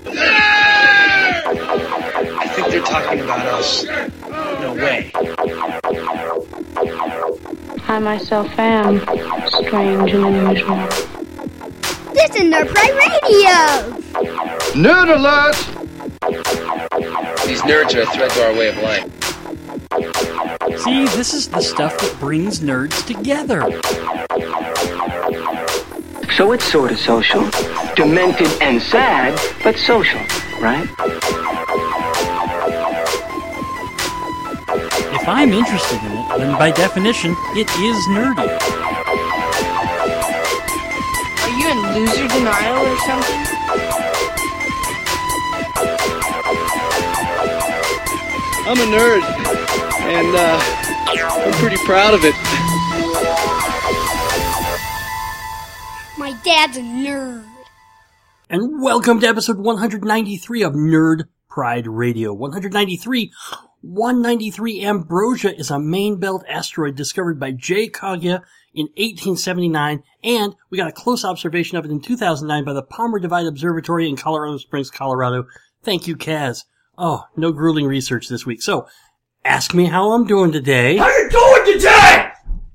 I think they're talking about us. No way. I myself am strange and unusual. This is Nerd Pride Radio! Nerd alert! These nerds are a threat to our way of life. See, this is the stuff that brings nerds together. So it's sort of social. Demented and sad, but social, right? If I'm interested in it, then by definition, it is nerdy. Are you in loser denial or something? I'm a nerd, and I'm pretty proud of it. My dad's a nerd. And welcome to episode 193 of Nerd Pride Radio. 193 Ambrosia is a main belt asteroid discovered by J. Kaguya in 1879, and we got a close observation of it in 2009 by the Palmer Divide Observatory in Colorado Springs, Colorado. Thank you, Kaz. Oh, no grueling research this week. So, ask me how I'm doing today. How you doing today?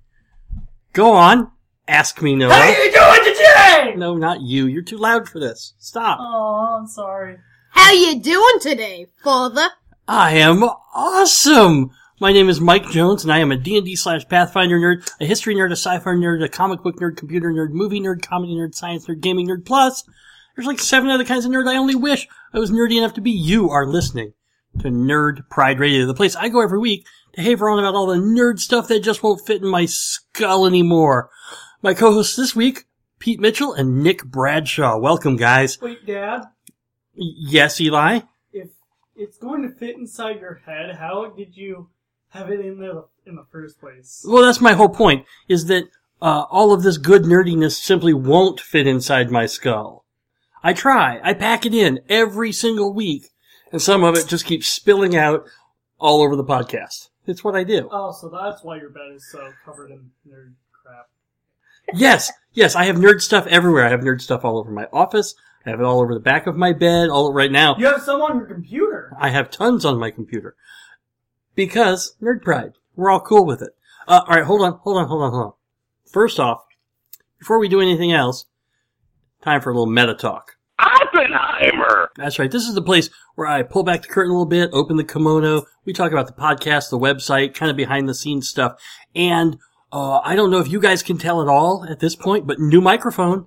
Go on. Ask me, Noah. How you doing today? No, not you. You're too loud for this. Stop. Oh, I'm sorry. How you doing today, father? I am awesome! My name is Mike Jones, and I am a D&D/Pathfinder nerd, a history nerd, a sci-fi nerd, a comic book nerd, computer nerd, movie nerd, comedy nerd, science nerd, gaming nerd, plus there's like 7 other kinds of nerd I only wish I was nerdy enough to be. You are listening to Nerd Pride Radio, the place I go every week to haver on about all the nerd stuff that just won't fit in my skull anymore. My co-hosts this week, Pete Mitchell and Nick Bradshaw. Welcome, guys. Wait, Dad? Yes, Eli? If it's going to fit inside your head, how did you have it in there in the first place? Well, that's my whole point, is that all of this good nerdiness simply won't fit inside my skull. I try. I pack it in every single week, and some of it just keeps spilling out all over the podcast. It's what I do. Oh, so that's why your bed is so covered in nerd crap. Yes, I have nerd stuff everywhere. I have nerd stuff all over my office. I have it all over the back of my bed, all right now. You have some on your computer. I have tons on my computer. Because Nerd Pride. We're all cool with it. Alright, hold on. First off, before we do anything else, time for a little meta talk. Oppenheimer! That's right. This is the place where I pull back the curtain a little bit, open the kimono. We talk about the podcast, the website, kind of behind the scenes stuff. And I don't know if you guys can tell at all at this point, but new microphone.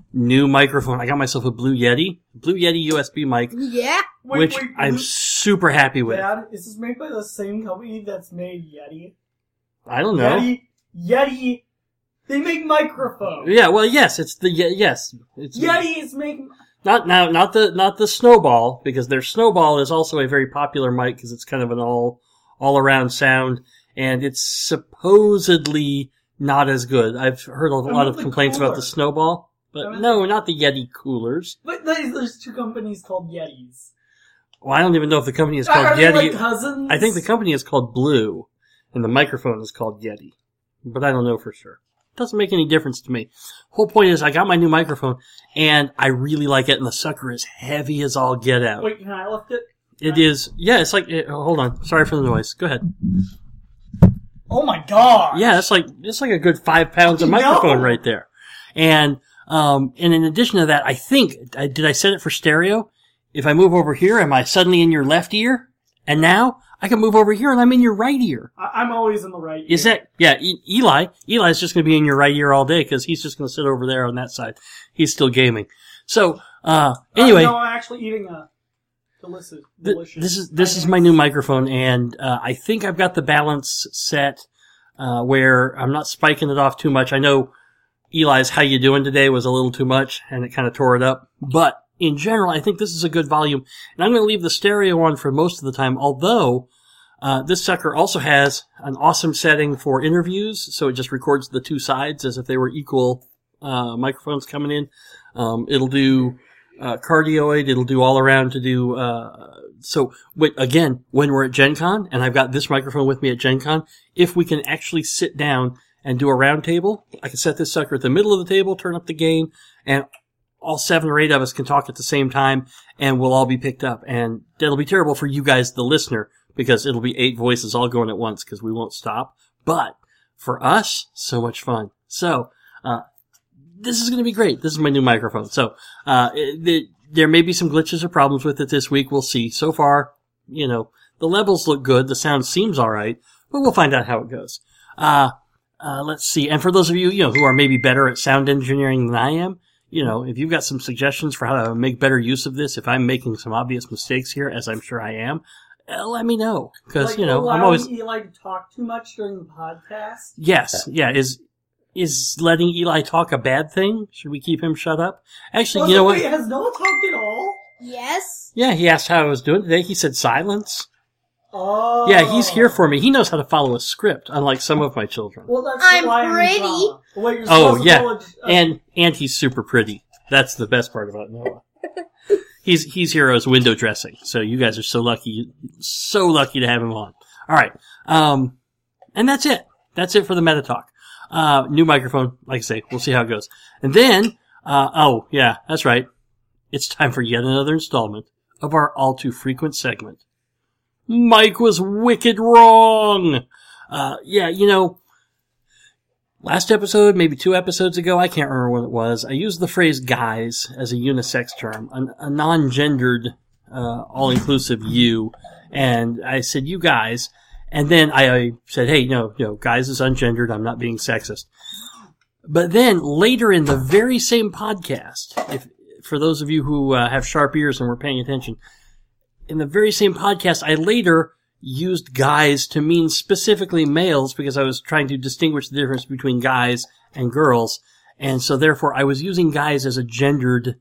I got myself a Blue Yeti USB mic. Yeah? Which I'm super happy with. Dad, is this made by the same company that's made Yeti? I don't know. Yeti, they make microphones. Yeah, well, yes, it's the, yes. It's Yeti is making... Not the Snowball, because their Snowball is also a very popular mic because it's kind of an all around sound, and it's supposedly not as good. I've heard a lot of complaints about the Snowball, but no, not the Yeti coolers. But there's 2 companies called Yetis. Well, I don't even know if the company is called Are Yeti. they like cousins? I think the company is called Blue, and the microphone is called Yeti, but I don't know for sure. Doesn't make any difference to me. Whole point is I got my new microphone, and I really like it, and the sucker is heavy as all get out. Wait, can I lift it? It is, yeah, it's like, hold on, sorry for the noise. Go ahead. Oh my god! Yeah, it's like a good 5 pounds of microphone right there. And in addition to that, I think, did I set it for stereo? If I move over here, am I suddenly in your left ear? And now I can move over here and I'm in your right ear. I'm always in the right ear. Is that, yeah, Eli's just going to be in your right ear all day because he's just going to sit over there on that side. He's still gaming. So, anyway. No, I'm actually eating a delicious. This is my new microphone, and I think I've got the balance set where I'm not spiking it off too much. I know Eli's "How You Doing Today" was a little too much, and it kind of tore it up. But in general, I think this is a good volume, and I'm going to leave the stereo on for most of the time. Although this sucker also has an awesome setting for interviews, so it just records the 2 sides as if they were equal microphones coming in. It'll do cardioid, it'll do all around to do, so again, when we're at Gen Con, and I've got this microphone with me at Gen Con, if we can actually sit down and do a round table, I can set this sucker at the middle of the table, turn up the gain, and all 7 or 8 of us can talk at the same time, and we'll all be picked up. And that'll be terrible for you guys, the listener, because it'll be 8 voices all going at once, because we won't stop. But for us, so much fun. So, this is going to be great. This is my new microphone. So, there may be some glitches or problems with it this week. We'll see. So far, the levels look good. The sound seems all right, but we'll find out how it goes. Let's see. And for those of you, who are maybe better at sound engineering than I am, if you've got some suggestions for how to make better use of this, if I'm making some obvious mistakes here, as I'm sure I am, let me know. Because, I'm always... Eli to talk too much during the podcast? Yes. Yeah. Is letting Eli talk a bad thing? Should we keep him shut up? Actually, you know what? Has Noah talked at all? Yes. Yeah, he asked how I was doing today. He said silence. Oh. Yeah, he's here for me. He knows how to follow a script, unlike some of my children. Well, that's I'm pretty. Wait, oh, yeah. And he's super pretty. That's the best part about Noah. He's here as window dressing. So you guys are so lucky to have him on. All right. And that's it. That's it for the Meta Talk. New microphone. Like I say, we'll see how it goes. And then, oh, yeah, that's right. It's time for yet another installment of our all too frequent segment. Mike was wicked wrong. Last episode, maybe 2 episodes ago, I can't remember when it was, I used the phrase guys as a unisex term, a non-gendered, all-inclusive you, and I said you guys, and then I said, hey, guys is ungendered, I'm not being sexist. But then, later in the very same podcast, for those of you who have sharp ears and were paying attention, in the very same podcast, I later used guys to mean specifically males because I was trying to distinguish the difference between guys and girls. And so therefore I was using guys as a gendered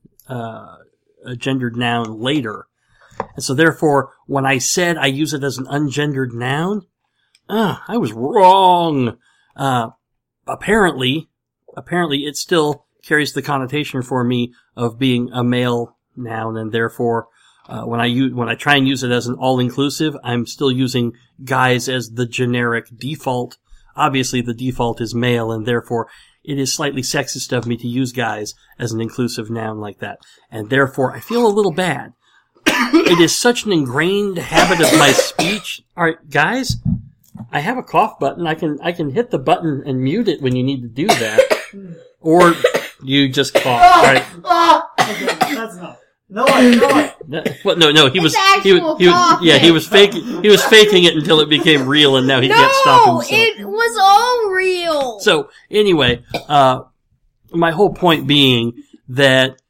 noun later. And so therefore when I said I use it as an ungendered noun, I was wrong. Apparently it still carries the connotation for me of being a male noun, and therefore when I try and use it as an all-inclusive, I'm still using guys as the generic default. Obviously, the default is male, and therefore it is slightly sexist of me to use guys as an inclusive noun like that. And therefore, I feel a little bad. It is such an ingrained habit of my speech. All right, guys, I have a cough button. I can hit the button and mute it when you need to do that. Or you just cough. All right. Okay, that's enough. No. He was faking it until it became real, and now he can't stop himself. No, it was all real. So anyway, my whole point being that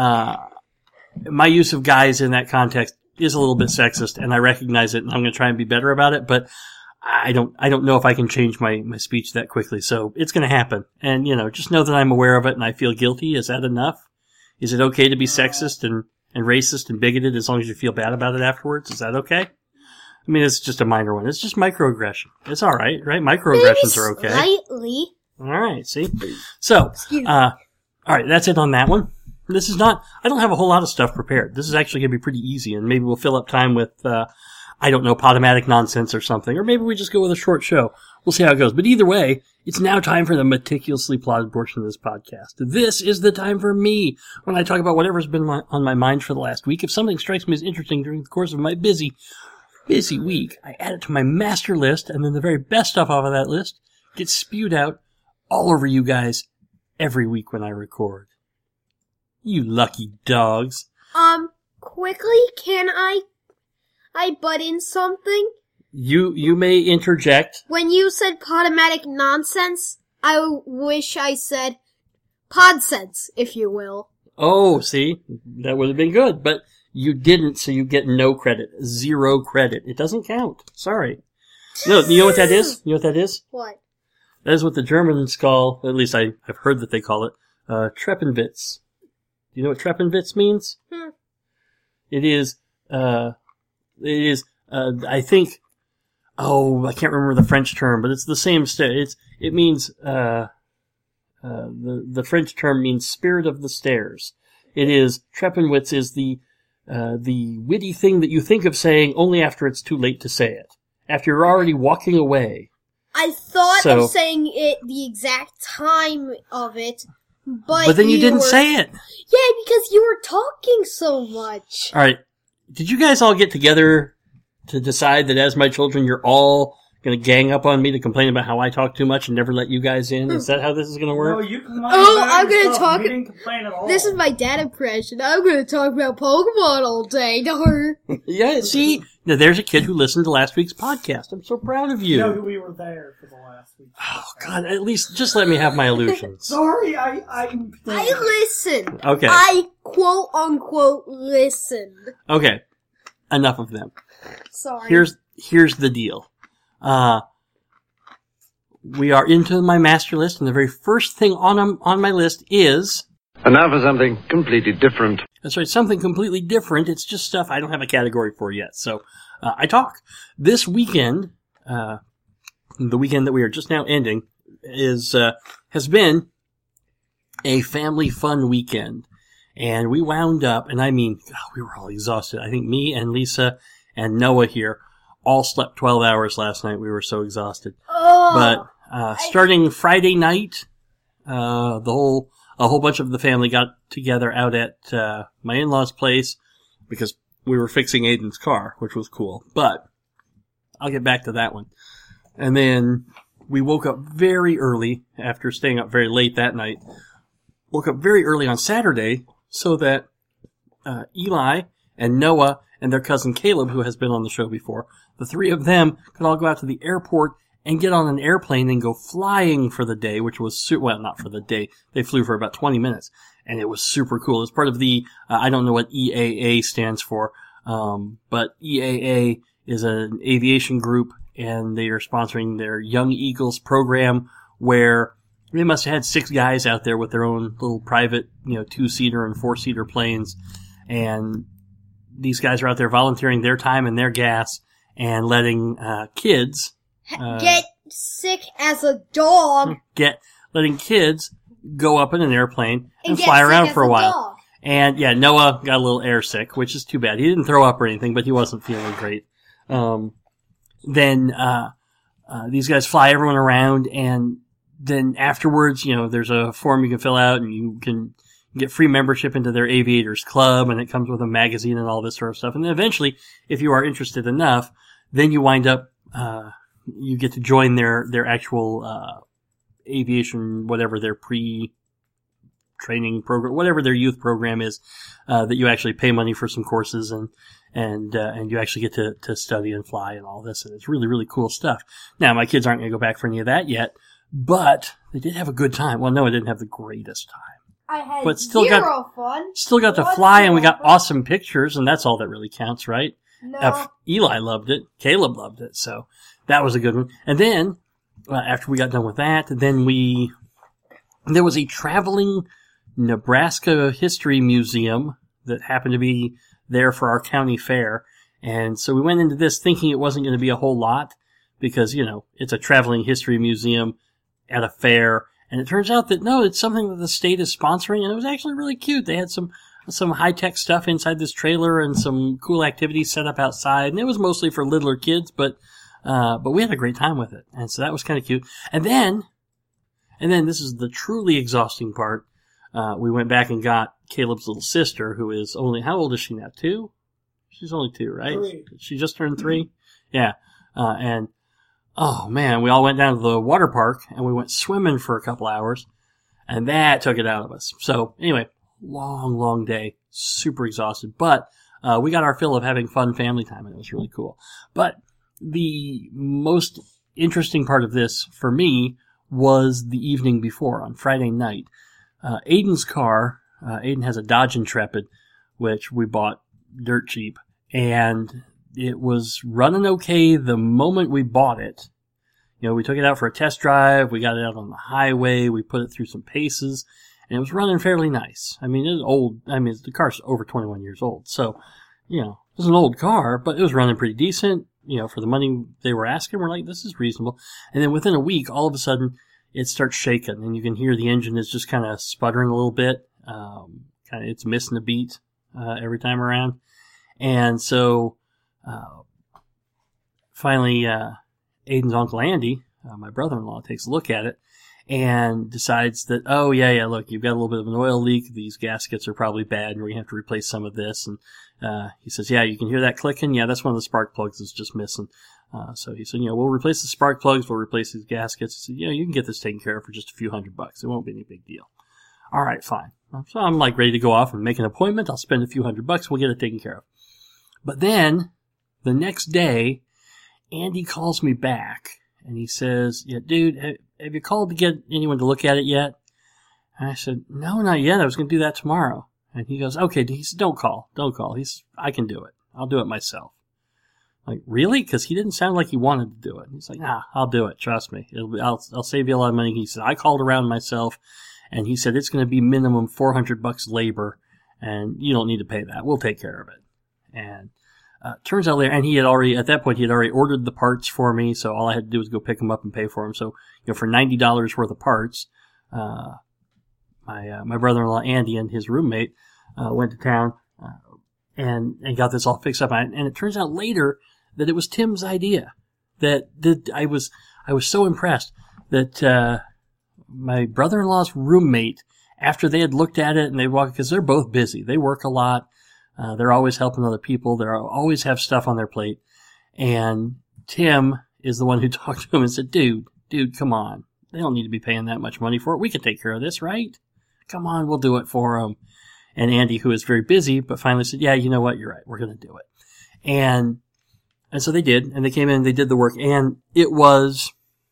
my use of guys in that context is a little bit sexist, and I recognize it, and I'm going to try and be better about it. But I don't know if I can change my speech that quickly. So it's going to happen, and just know that I'm aware of it, and I feel guilty. Is that enough? Is it okay to be sexist and racist and bigoted as long as you feel bad about it afterwards? Is that okay? I mean, it's just a minor one. It's just microaggression. It's all right, right? Microaggressions are okay. Slightly. All right, see? So, all right, that's it on that one. This is not, I don't have a whole lot of stuff prepared. This is actually going to be pretty easy, and maybe we'll fill up time with, I don't know, Podomatic nonsense or something, or maybe we just go with a short show. We'll see how it goes. But either way, it's now time for the meticulously plotted portion of this podcast. This is the time for me, when I talk about whatever's been on my mind for the last week. If something strikes me as interesting during the course of my busy week, I add it to my master list, and then the very best stuff off of that list gets spewed out all over you guys every week when I record. You lucky dogs. Quickly, can I butt in something? You may interject. When you said Podomatic nonsense, I wish I said podsense, if you will. Oh, see? That would have been good, but you didn't, so you get no credit. 0 credit. It doesn't count. Sorry. No, you know what that is? You know what that is? What? That is what the Germans call, at least I've heard that they call it, Treppenwitz. Do you know what Treppenwitz means? It is, I think, I can't remember the French term, but it's the same, it means, the French term means spirit of the stairs. It is, Treppenwitz is the witty thing that you think of saying only after it's too late to say it. After you're already walking away. I thought of saying it the exact time of it, But then you didn't say it. Yeah, because you were talking so much. All right. Did you guys all get together to decide that as my children, you're all going to gang up on me to complain about how I talk too much and never let you guys in? Is that how this is going to work? No, you complain I'm going to talk. You didn't complain at all. This is my dad impression. I'm going to talk about Pokemon all day to her. Yeah, see? Now, there's a kid who listened to last week's podcast. I'm so proud of you. No, we were there for the last week. Oh, God, at least just let me have my illusions. Sorry, I listened. Okay. I quote unquote listened. Okay. Enough of them. Sorry. Here's the deal. We are into my master list, and the very first thing on my list is... And now for something completely different. That's right, something completely different. It's just stuff I don't have a category for yet, so I talk. This weekend, the weekend that we are just now ending, has been a family fun weekend. And we wound up, and I mean, we were all exhausted. I think me and Lisa and Noah here all slept 12 hours last night. We were so exhausted. Oh, But starting Friday night, a whole bunch of the family got together out at my in-laws' place because we were fixing Aiden's car, which was cool. But I'll get back to that one. And then we woke up very early after staying up very late that night. Woke up very early on Saturday so that Eli and Noah and their cousin Caleb, who has been on the show before, the three of them could all go out to the airport and get on an airplane and go flying for the day, which was, well, not for the day. They flew for about 20 minutes, and it was super cool. It's part of the, I don't know what EAA stands for, but EAA is an aviation group, and they are sponsoring their Young Eagles program, where they must have had 6 guys out there with their own little private, 2-seater and 4-seater planes, and these guys are out there volunteering their time and their gas and letting kids get sick as a dog. Letting kids go up in an airplane and fly around for a while. Dog. And yeah, Noah got a little air sick, which is too bad. He didn't throw up or anything, but he wasn't feeling great. Then these guys fly everyone around, and then afterwards, there's a form you can fill out, and you can get free membership into their aviators club, and it comes with a magazine and all this sort of stuff. And then eventually, if you are interested enough, then you wind up, you get to join their actual, aviation, whatever their pre-training program, whatever their youth program is, that you actually pay money for some courses and you actually get to study and fly and all this. And it's really, really cool stuff. Now, my kids aren't going to go back for any of that yet, but they did have a good time. Well, no, I didn't have the greatest time. I had but still zero fun. Still got to fly, and we got awesome pictures, and that's all that really counts, right? No. Eli loved it. Caleb loved it, so that was a good one. And then, after we got done with that, then there was a traveling Nebraska history museum that happened to be there for our county fair. And so we went into this thinking it wasn't going to be a whole lot because, it's a traveling history museum at a fair. And it turns out that, no, it's something that the state is sponsoring, and it was actually really cute. They had some high-tech stuff inside this trailer and some cool activities set up outside. And it was mostly for littler kids, but we had a great time with it. And so that was kind of cute. And then this is the truly exhausting part. We went back and got Caleb's little sister, who is only, how old is she now? 2? She's only 2, right? 3. She just turned 3? Yeah. And, oh man, we all went down to the water park and we went swimming for a couple hours, and that took it out of us. So anyway, long day, super exhausted, but, we got our fill of having fun family time, and it was really cool. But the most interesting part of this for me was the evening before, on Friday night. Aiden's car, Aiden has a Dodge Intrepid, which we bought dirt cheap, and it was running okay the moment we bought it. We took it out for a test drive, we got it out on the highway, we put it through some paces, and it was running fairly nice. I mean, it was old. I mean, the car's over 21 years old, so, it was an old car, but it was running pretty decent. For the money they were asking, we're like, this is reasonable. And then within a week, all of a sudden, it starts shaking, and you can hear the engine is just kind of sputtering a little bit. It's missing a beat every time around. And so, finally, Aiden's Uncle Andy, my brother-in-law, takes a look at it, and decides that, oh, yeah, look, you've got a little bit of an oil leak. These gaskets are probably bad, and we're going to have to replace some of this. And he says, yeah, you can hear that clicking? Yeah, that's one of the spark plugs that's just missing. So he said, we'll replace the spark plugs, we'll replace these gaskets. He said, you can get this taken care of for just a few $100. It won't be any big deal. All right, fine. So I'm like ready to go off and make an appointment. I'll spend a few $100. We'll get it taken care of. But then the next day, Andy calls me back and he says, yeah, dude, have you called to get anyone to look at it yet? And I said, no, not yet. I was going to do that tomorrow. And he goes, okay. He said, don't call. He said, I can do it. I'll do it myself. Like, really? Because he didn't sound like he wanted to do it. He's like, I'll do it. Trust me. I'll save you a lot of money. He said, I called around myself, and he said, it's going to be minimum $400 labor, and you don't need to pay that. We'll take care of it. And turns out later, and at that point, he had already ordered the parts for me, so all I had to do was go pick them up and pay for them. So, for $90 worth of parts, my brother-in-law, Andy, and his roommate went to town and got this all fixed up. And it turns out later that it was Tim's idea. That I was so impressed that my brother-in-law's roommate, after they had looked at it and they walked, because they're both busy, they work a lot, they're always helping other people, they always have stuff on their plate, and Tim is the one who talked to him and said, dude, come on, they don't need to be paying that much money for it. We can take care of this, right? Come on, we'll do it for them. And Andy, who is very busy, but finally said, yeah, you know what, you're right, we're going to do it. And so they did, and they came in and they did the work, and it was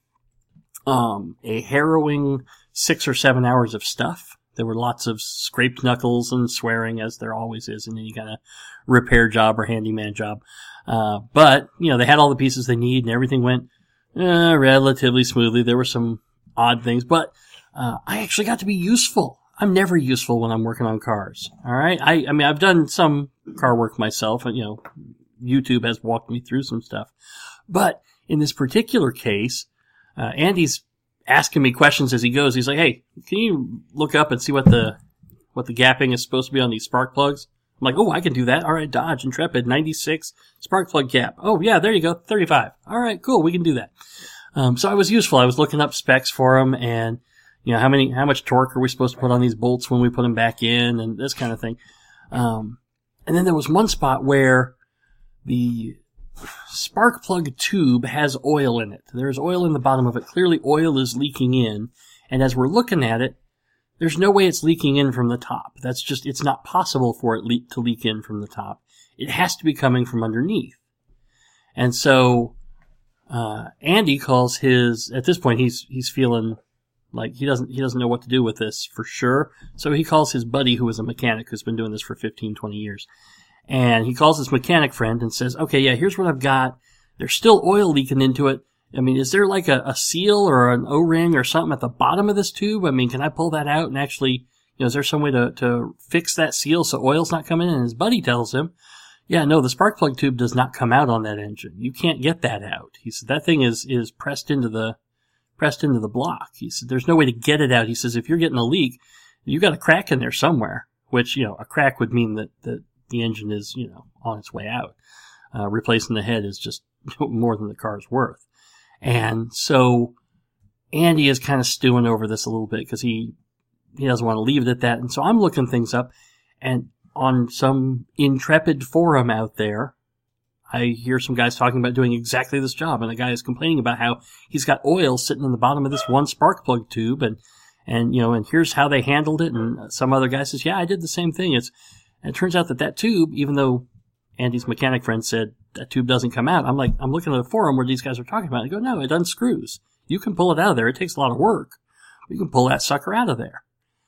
a harrowing 6 or 7 hours of stuff. There were lots of scraped knuckles and swearing, as there always is in any kind of repair job or handyman job. But, they had all the pieces they need, and everything went relatively smoothly. There were some odd things, but I actually got to be useful. I'm never useful when I'm working on cars. All right. I mean, I've done some car work myself, and YouTube has walked me through some stuff. But in this particular case, Andy's asking me questions as he goes. He's like, "Hey, can you look up and see what the gapping is supposed to be on these spark plugs?" I'm like, "Oh, I can do that. All right, Dodge Intrepid 96 spark plug gap. Oh yeah, there you go, 35. All right, cool, we can do that." So I was useful. I was looking up specs for them, and how much torque are we supposed to put on these bolts when we put them back in, and this kind of thing. And then there was one spot where the spark plug tube has oil in it. There's oil in the bottom of it. Clearly oil is leaking in. And as we're looking at it, there's no way it's leaking in from the top. It's not possible for it to leak in from the top. It has to be coming from underneath. And so, Andy calls at this point he's feeling like he doesn't know what to do with this for sure. So he calls his buddy, who is a mechanic who's been doing this for 15, 20 years. And he calls his mechanic friend and says, okay, yeah, here's what I've got. There's still oil leaking into it. I mean, is there like a seal or an O-ring or something at the bottom of this tube? I mean, can I pull that out and actually, is there some way to fix that seal so oil's not coming in? And his buddy tells him, yeah, no, the spark plug tube does not come out on that engine. You can't get that out. He said, that thing is pressed into the block. He said, there's no way to get it out. He says, if you're getting a leak, you got a crack in there somewhere, which, a crack would mean that the engine is, on its way out. Replacing the head is just more than the car's worth. And so Andy is kind of stewing over this a little bit because he doesn't want to leave it at that. And so I'm looking things up, and on some Intrepid forum out there, I hear some guys talking about doing exactly this job. And the guy is complaining about how he's got oil sitting in the bottom of this one spark plug tube, and here's how they handled it. And some other guy says, yeah, I did the same thing. And it turns out that tube, even though Andy's mechanic friend said that tube doesn't come out, I'm looking at a forum where these guys are talking about it. I go, no, it unscrews. You can pull it out of there. It takes a lot of work. You can pull that sucker out of there.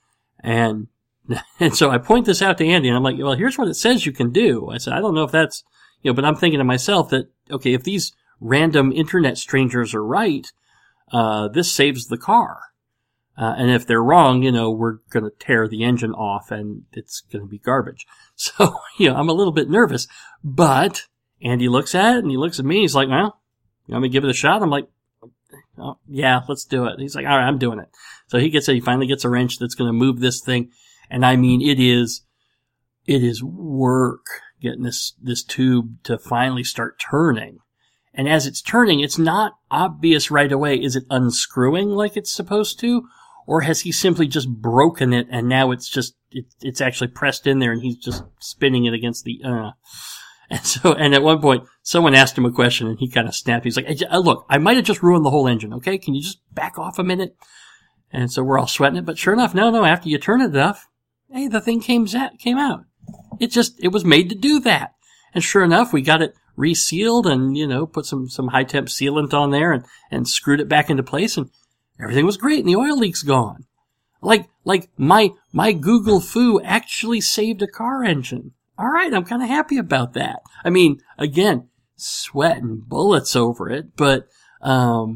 And so I point this out to Andy, and I'm like, well, here's what it says you can do. I said, I don't know if that's, but I'm thinking to myself that, okay, if these random internet strangers are right, this saves the car. And if they're wrong, we're going to tear the engine off and it's going to be garbage. So, I'm a little bit nervous, but Andy looks at it and he looks at me. He's like, well, you want me to give it a shot? I'm like, oh, yeah, let's do it. He's like, all right, I'm doing it. So he finally gets a wrench that's going to move this thing. And I mean, it is work getting this tube to finally start turning. And as it's turning, it's not obvious right away. Is it unscrewing like it's supposed to? Or has he simply just broken it and now it's actually pressed in there and he's just spinning it against the, And at one point, someone asked him a question and he kind of snapped. He's like, hey, look, I might have just ruined the whole engine, okay? Can you just back off a minute? And so we're all sweating it, but sure enough, no, after you turn it enough, hey, the thing came out. It was made to do that. And sure enough, we got it resealed and, put some high temp sealant on there and screwed it back into place and everything was great and the oil leak's gone. Like my Google Foo actually saved a car engine. All right, I'm kind of happy about that. I mean, again, sweating bullets over it, but I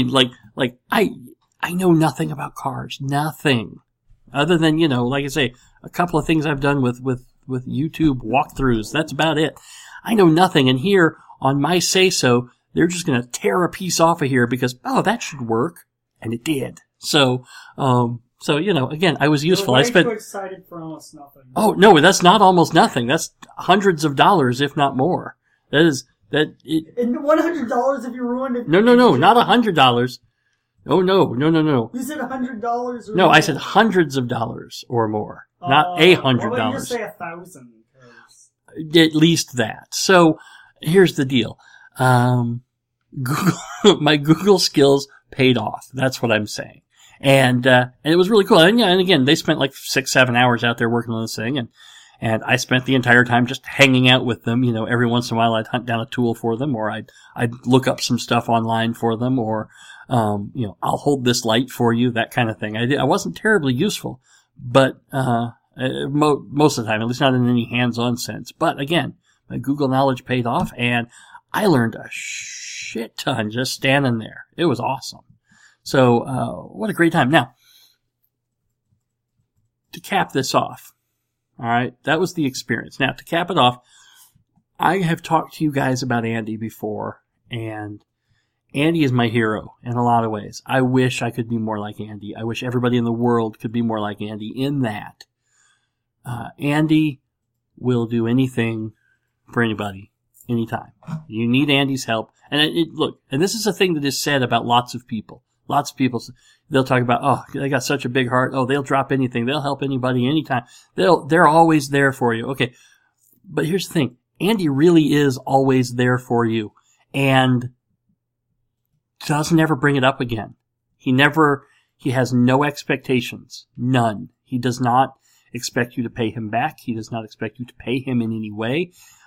know nothing about cars, nothing other than like I say, a couple of things I've done with YouTube walkthroughs. That's about it. I know nothing, and here on my say so, they're just going to tear a piece off of here because that should work, and it did. So again, I was useful. I spent. Too excited for almost nothing. Oh no, that's not almost nothing. That's hundreds of dollars, if not more. And $100 if you ruined it. No, not $100. Oh no. You said $100 or no, I said hundreds of dollars or more, not $100. Why don't you just say 1,000? At least that. So here's the deal. My Google skills paid off. That's what I'm saying. And it was really cool. And again, they spent like 6-7 hours out there working on this thing. And I spent the entire time just hanging out with them. Every once in a while I'd hunt down a tool for them or I'd look up some stuff online for them or, I'll hold this light for you, that kind of thing. I wasn't terribly useful, but, most of the time, at least not in any hands-on sense. But again, my Google knowledge paid off and I learned a shit ton just standing there. It was awesome. So, what a great time. Now, to cap this off, all right, that was the experience. Now, to cap it off, I have talked to you guys about Andy before, and Andy is my hero in a lot of ways. I wish I could be more like Andy. I wish everybody in the world could be more like Andy in that. Andy will do anything for anybody, anytime. You need Andy's help. And look, and this is a thing that is said about lots of people. Lots of people, they'll talk about, they got such a big heart. Oh, they'll drop anything. They'll help anybody anytime. They're always there for you. Okay. But here's the thing. Andy really is always there for you and doesn't ever bring it up again. He has no expectations. None. He does not expect you to pay him back. He does not expect you to pay him in any way.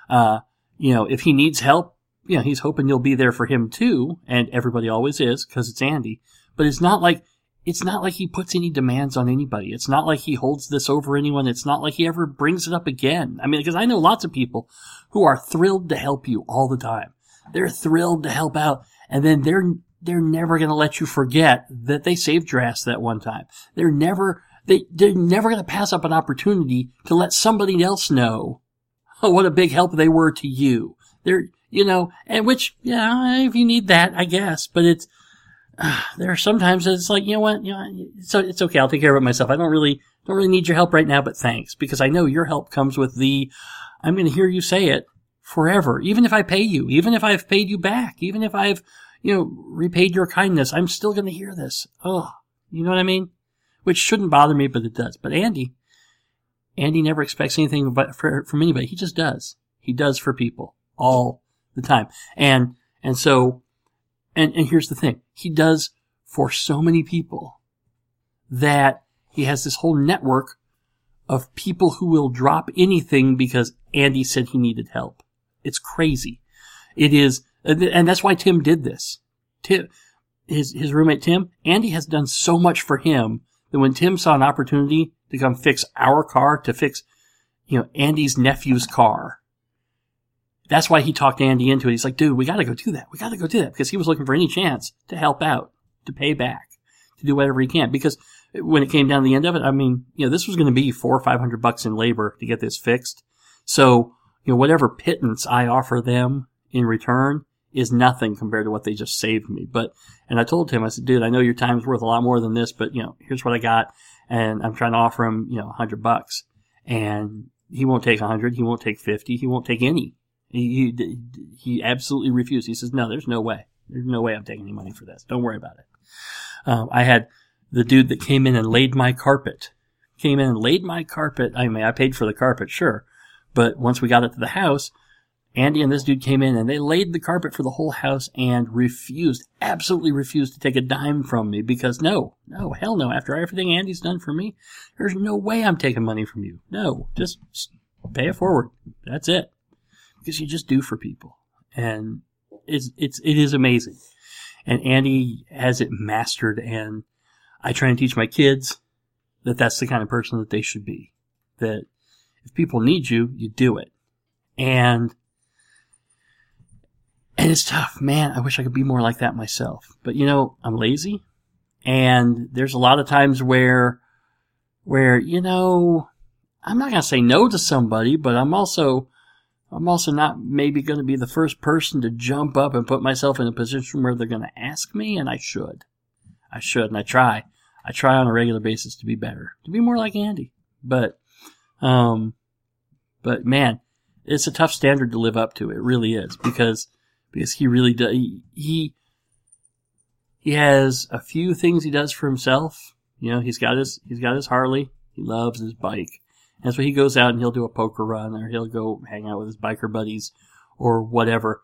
If he needs help, he's hoping you'll be there for him too, and everybody always is, because it's Andy. But it's not like he puts any demands on anybody. It's not like he holds this over anyone. It's not like he ever brings it up again. I mean, because I know lots of people who are thrilled to help you all the time. They're thrilled to help out, and then they're never going to let you forget that they saved your ass that one time. They're never going to pass up an opportunity to let somebody else know what a big help they were to you. And which, if you need that, I guess, but it's, there are sometimes it's like, so it's okay. I'll take care of it myself. I don't really need your help right now, but thanks, because I know your help comes with I'm going to hear you say it forever. Even if I pay you, even if I've paid you back, even if I've, repaid your kindness, I'm still going to hear this. Oh, you know what I mean? Which shouldn't bother me, but it does. But Andy never expects anything from anybody. He just does. He does for people all the time. And so here's the thing. He does for so many people that he has this whole network of people who will drop anything because Andy said he needed help. It's crazy. It is, and that's why Tim did this. His roommate Tim, Andy has done so much for him that when Tim saw an opportunity to come fix our car, to fix, Andy's nephew's car, that's why he talked Andy into it. He's like, dude, we gotta go do that. We gotta go do that. Because he was looking for any chance to help out, to pay back, to do whatever he can. Because when it came down to the end of it, I mean, this was going to be $400 or $500 in labor to get this fixed. So, whatever pittance I offer them in return is nothing compared to what they just saved me. And I told him, I said, dude, I know your time's worth a lot more than this, but, here's what I got. And I'm trying to offer him, $100. And he won't take 100. He won't take 50. He won't take any. He absolutely refused. He says, no, there's no way. There's no way I'm taking any money for this. Don't worry about it. I had the dude that came in and laid my carpet. I mean, I paid for the carpet, sure. But once we got it to the house, Andy and this dude came in and they laid the carpet for the whole house and absolutely refused to take a dime from me because no, hell no. After everything Andy's done for me, there's no way I'm taking money from you. No, just pay it forward. That's it. Because you just do for people. And it is amazing. And Andy has it mastered, and I try and teach my kids that that's the kind of person that they should be. That if people need you, you do it. And it's tough. Man, I wish I could be more like that myself. But, I'm lazy. And there's a lot of times where, I'm not going to say no to somebody, but I'm also not maybe going to be the first person to jump up and put myself in a position where they're going to ask me, and I should, and I try on a regular basis to be better, to be more like Andy. But man, it's a tough standard to live up to. It really is, because he really does. He has a few things he does for himself. He's got his Harley. He loves his bike. And so he goes out and he'll do a poker run, or he'll go hang out with his biker buddies or whatever.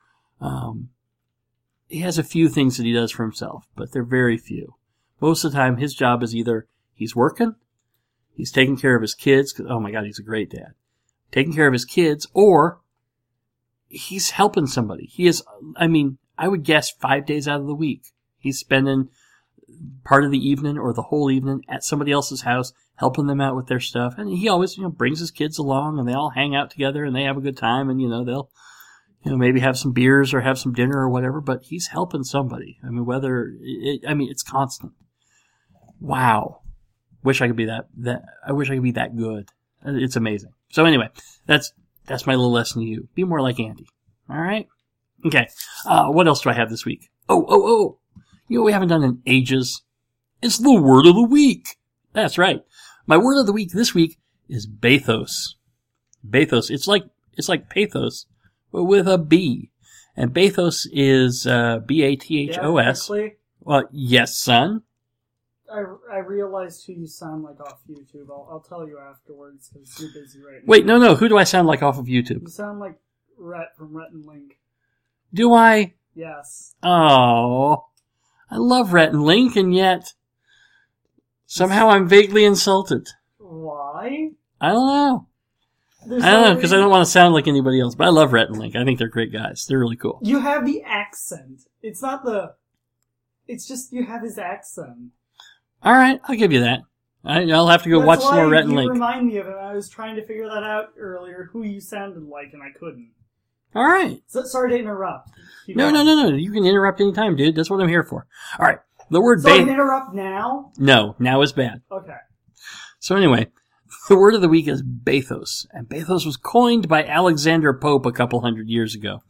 He has a few things that he does for himself, but they're very few. Most of the time, his job is either he's working, he's taking care of his kids, 'cause, oh my God, he's a great dad. Taking care of his kids, or he's helping somebody. I would guess 5 days out of the week, he's spending part of the evening or the whole evening at somebody else's house, helping them out with their stuff. And he always, brings his kids along, and they all hang out together and they have a good time, and, they'll, maybe have some beers or have some dinner or whatever, but he's helping somebody. It's constant. Wow. Wish I could be I wish I could be that good. It's amazing. So anyway, that's my little lesson to you. Be more like Andy. All right? Okay. What else do I have this week? Oh. We haven't done in ages. It's the word of the week. That's right. My word of the week this week is bathos. Bathos. It's like pathos, but with a B. And bathos is Bathos. Yeah, Well, yes, son. I realized who you sound like off YouTube. I'll tell you afterwards because you're busy right now. Wait, no. Who do I sound like off of YouTube? You sound like Rhett from Rhett and Link. Do I? Yes. Oh, I love Rhett and Link, and yet somehow I'm vaguely insulted. Why? I don't know. There's I don't know, because I don't want to sound like anybody else, but I love Rhett and Link. I think they're great guys. They're really cool. You have the accent. It's just you have his accent. All right, I'll give you that. I'll have to go watch some more Rhett and Link. You remind me of it. I was trying to figure that out earlier, who you sounded like, and I couldn't. All right. So, sorry to interrupt. No. You can interrupt anytime, dude. That's what I'm here for. All right. The word So I can interrupt now? No, now is bad. Okay. So anyway, the word of the week is bathos. And bathos was coined by Alexander Pope a couple hundred years ago.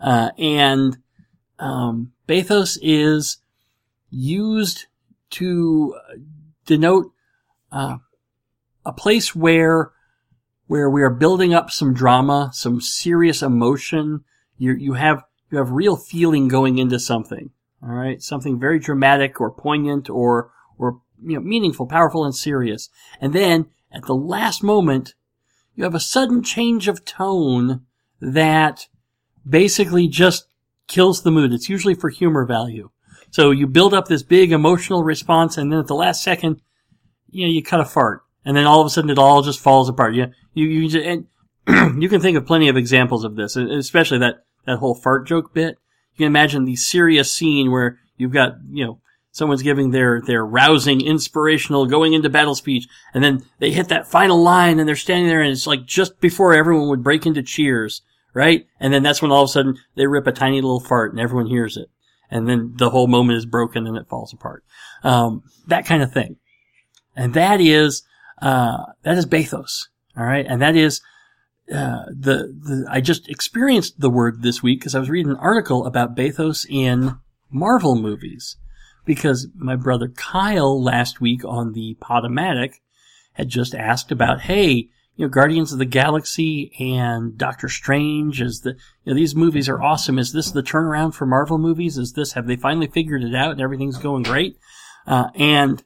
Bathos is used to denote a place where we are building up some drama, some serious emotion. You have real feeling going into something. All right, something very dramatic or poignant or meaningful, powerful, and serious. And then at the last moment, you have a sudden change of tone that basically just kills the mood. It's usually for humor value. So you build up this big emotional response, and then at the last second, you cut a fart, and then all of a sudden it all just falls apart. You can think of plenty of examples of this, especially that whole fart joke bit. You can imagine the serious scene where you've got, someone's giving their rousing, inspirational, going into battle speech, and then they hit that final line, and they're standing there, and it's like just before everyone would break into cheers, right? And then that's when all of a sudden they rip a tiny little fart, and everyone hears it. And then the whole moment is broken and it falls apart. That kind of thing. And that is bathos. All right. And that is, I just experienced the word this week because I was reading an article about bathos in Marvel movies. Because my brother Kyle last week on the Podomatic had just asked about, hey, Guardians of the Galaxy and Doctor Strange, these movies are awesome. Is this the turnaround for Marvel movies? Have they finally figured it out and everything's going great? And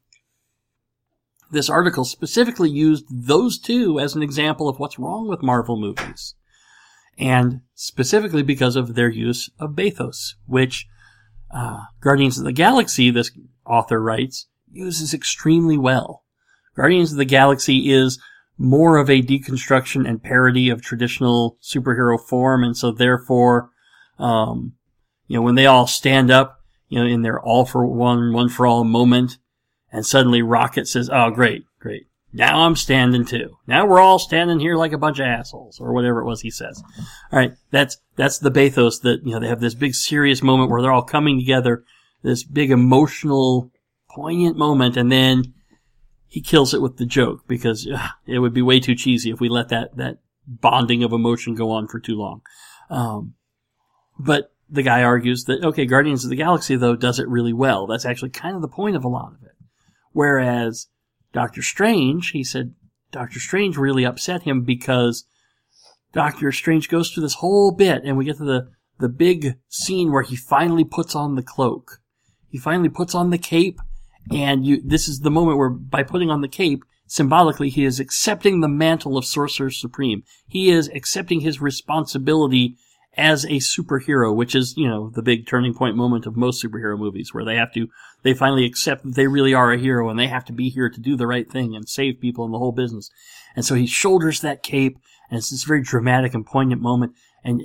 this article specifically used those two as an example of what's wrong with Marvel movies. And specifically because of their use of bathos, which Guardians of the Galaxy, this author writes, uses extremely well. Guardians of the Galaxy is more of a deconstruction and parody of traditional superhero form, and so therefore, when they all stand up, in their all for one for all moment, and suddenly Rocket says, "Oh, great. Now I'm standing too. Now we're all standing here like a bunch of assholes," or whatever it was he says. All right, that's the bathos that, they have this big serious moment where they're all coming together, this big emotional, poignant moment, and then he kills it with the joke because it would be way too cheesy if we let that bonding of emotion go on for too long. But the guy argues that, okay, Guardians of the Galaxy, though, does it really well. That's actually kind of the point of a lot of it. Whereas Doctor Strange, he said Doctor Strange really upset him because Doctor Strange goes through this whole bit, and we get to the big scene where he finally puts on the cloak. He finally puts on the cape, and this is the moment where, by putting on the cape, symbolically, he is accepting the mantle of Sorcerer Supreme. He is accepting his responsibility as a superhero, which is, the big turning point moment of most superhero movies, where they finally accept that they really are a hero and they have to be here to do the right thing and save people in the whole business. And so he shoulders that cape, and it's this very dramatic and poignant moment, and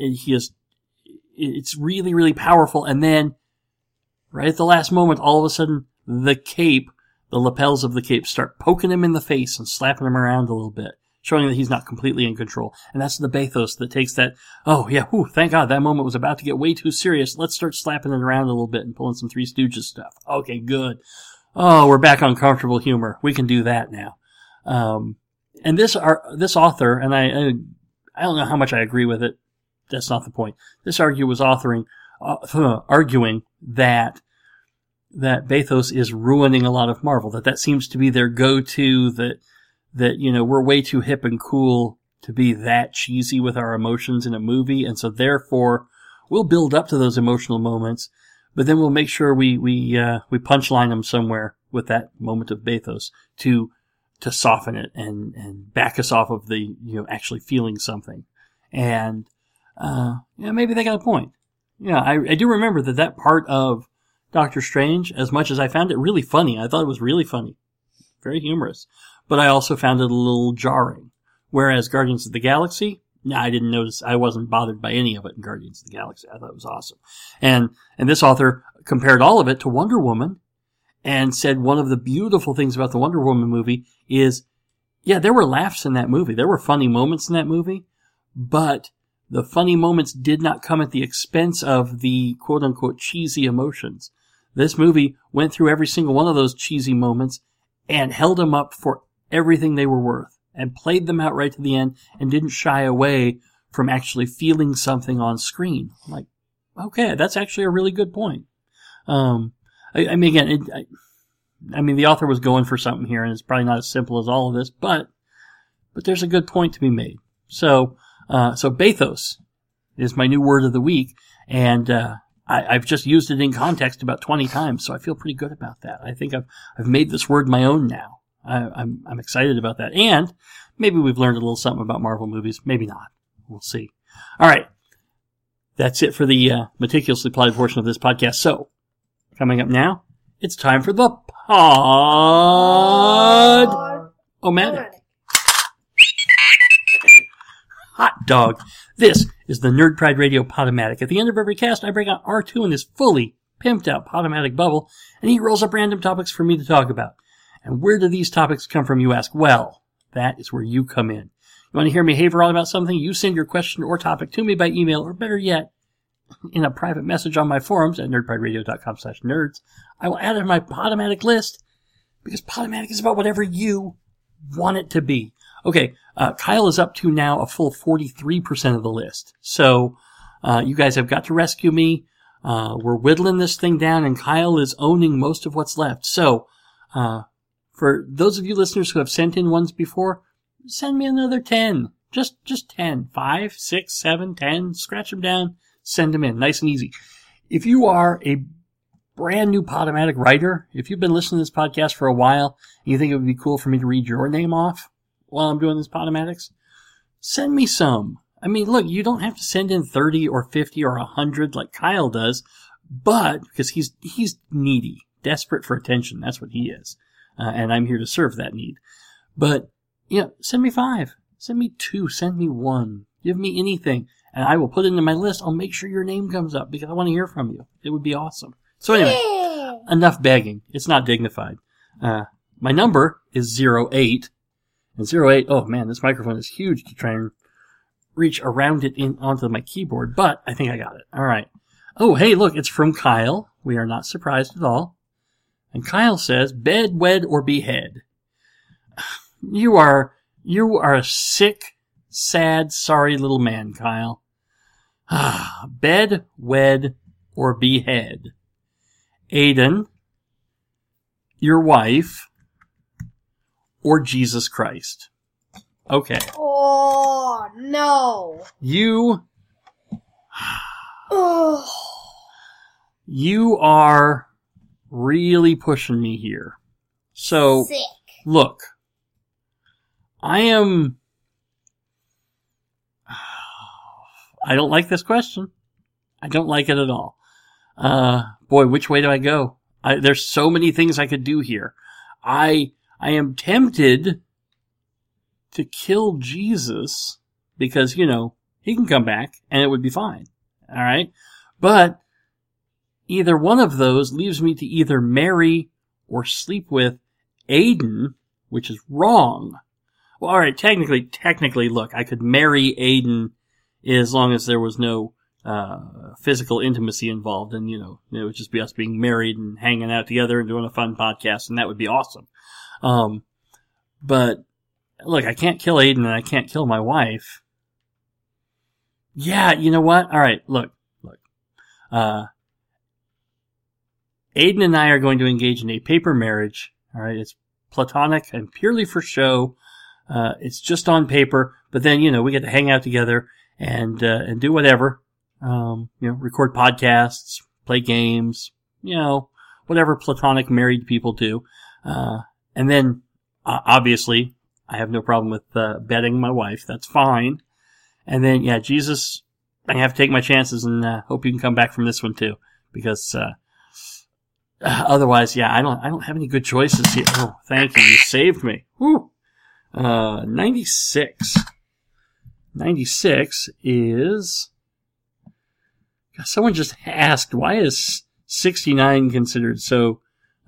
it's really, really powerful. And then, right at the last moment, all of a sudden, the lapels of the cape start poking him in the face and slapping him around a little bit, showing that he's not completely in control. And that's the bathos that takes that, thank God, that moment was about to get way too serious. Let's start slapping it around a little bit and pulling some Three Stooges stuff. Okay, good. Oh, we're back on comfortable humor. We can do that now. And this author, and I don't know how much I agree with it. That's not the point. This argument was arguing that bathos is ruining a lot of Marvel, that seems to be their go-to, that we're way too hip and cool to be that cheesy with our emotions in a movie, and so therefore we'll build up to those emotional moments, but then we'll make sure we punchline them somewhere with that moment of bathos to soften it and back us off of the actually feeling something. And maybe they got a point. I do remember that part of Doctor Strange, as much as I found it really funny, I thought it was really funny, very humorous, but I also found it a little jarring. Whereas Guardians of the Galaxy, I didn't notice, I wasn't bothered by any of it in Guardians of the Galaxy. I thought it was awesome. And this author compared all of it to Wonder Woman and said one of the beautiful things about the Wonder Woman movie is, there were laughs in that movie. There were funny moments in that movie, but the funny moments did not come at the expense of the quote-unquote cheesy emotions. This movie went through every single one of those cheesy moments and held them up for everything they were worth and played them out right to the end and didn't shy away from actually feeling something on screen. Like, okay, that's actually a really good point. I mean, the author was going for something here, and it's probably not as simple as all of this, but there's a good point to be made. So bathos is my new word of the week, and I've just used it in context about 20 times, so I feel pretty good about that. I think I've made this word my own now. I'm excited about that, and maybe we've learned a little something about Marvel movies. Maybe not. We'll see. All right, that's it for the meticulously plotted portion of this podcast. So, coming up now, it's time for the Pod-O-Matic. Hot dog. This is the Nerd Pride Radio Podomatic. At the end of every cast, I bring out R2 in his fully pimped out Podomatic bubble, and he rolls up random topics for me to talk about. And where do these topics come from, you ask? Well, that is where you come in. You want to hear me haver on about something? You send your question or topic to me by email, or better yet, in a private message on my forums at nerdprideradio.com/nerds. I will add it to my Podomatic list, because Podomatic is about whatever you want it to be. Okay, Kyle is up to now a full 43% of the list. So, you guys have got to rescue me. We're whittling this thing down, and Kyle is owning most of what's left. So, for those of you listeners who have sent in ones before, send me another 10. Just 10. 5, 6, 7, 10. Scratch them down. Send them in. Nice and easy. If you are a brand new Podomatic writer, if you've been listening to this podcast for a while and you think it would be cool for me to read your name off while I'm doing this Podomatics, send me some. I mean, look, you don't have to send in 30 or 50 or 100 like Kyle does, but because he's needy, desperate for attention. That's what he is. And I'm here to serve that need. But, send me 5. Send me 2. Send me 1. Give me anything. And I will put it into my list. I'll make sure your name comes up because I want to hear from you. It would be awesome. So anyway, enough begging. It's not dignified. My number is 08. And 08, oh man, this microphone is huge to try and reach around it onto my keyboard, but I think I got it. All right. Oh, hey, look, it's from Kyle. We are not surprised at all. And Kyle says, bed, wed, or behead. You are a sick, sad, sorry little man, Kyle. Bed, wed, or behead. Aiden, your wife, or Jesus Christ. Okay. Oh, no. You are really pushing me here. So, Sick. Look, I don't like this question. I don't like it at all. Boy, which way do I go? There's so many things I could do here. I am tempted to kill Jesus because, he can come back and it would be fine. All right. But either one of those leaves me to either marry or sleep with Aiden, which is wrong. Well, all right. Technically, look, I could marry Aiden as long as there was no physical intimacy involved, and it would just be us being married and hanging out together and doing a fun podcast, and that would be awesome. But look, I can't kill Aiden and I can't kill my wife. Yeah, you know what? All right, look. Aiden and I are going to engage in a paper marriage. All right, it's platonic and purely for show. It's just on paper, but then we get to hang out together and do whatever. Record podcasts, play games, whatever platonic married people do. And then, obviously, I have no problem with betting my wife. That's fine. And then, Jesus, I have to take my chances and hope you can come back from this one too, because otherwise, I don't have any good choices here. Oh, thank you, you saved me. Woo. 96. 96 is. Someone just asked, why is 69 considered so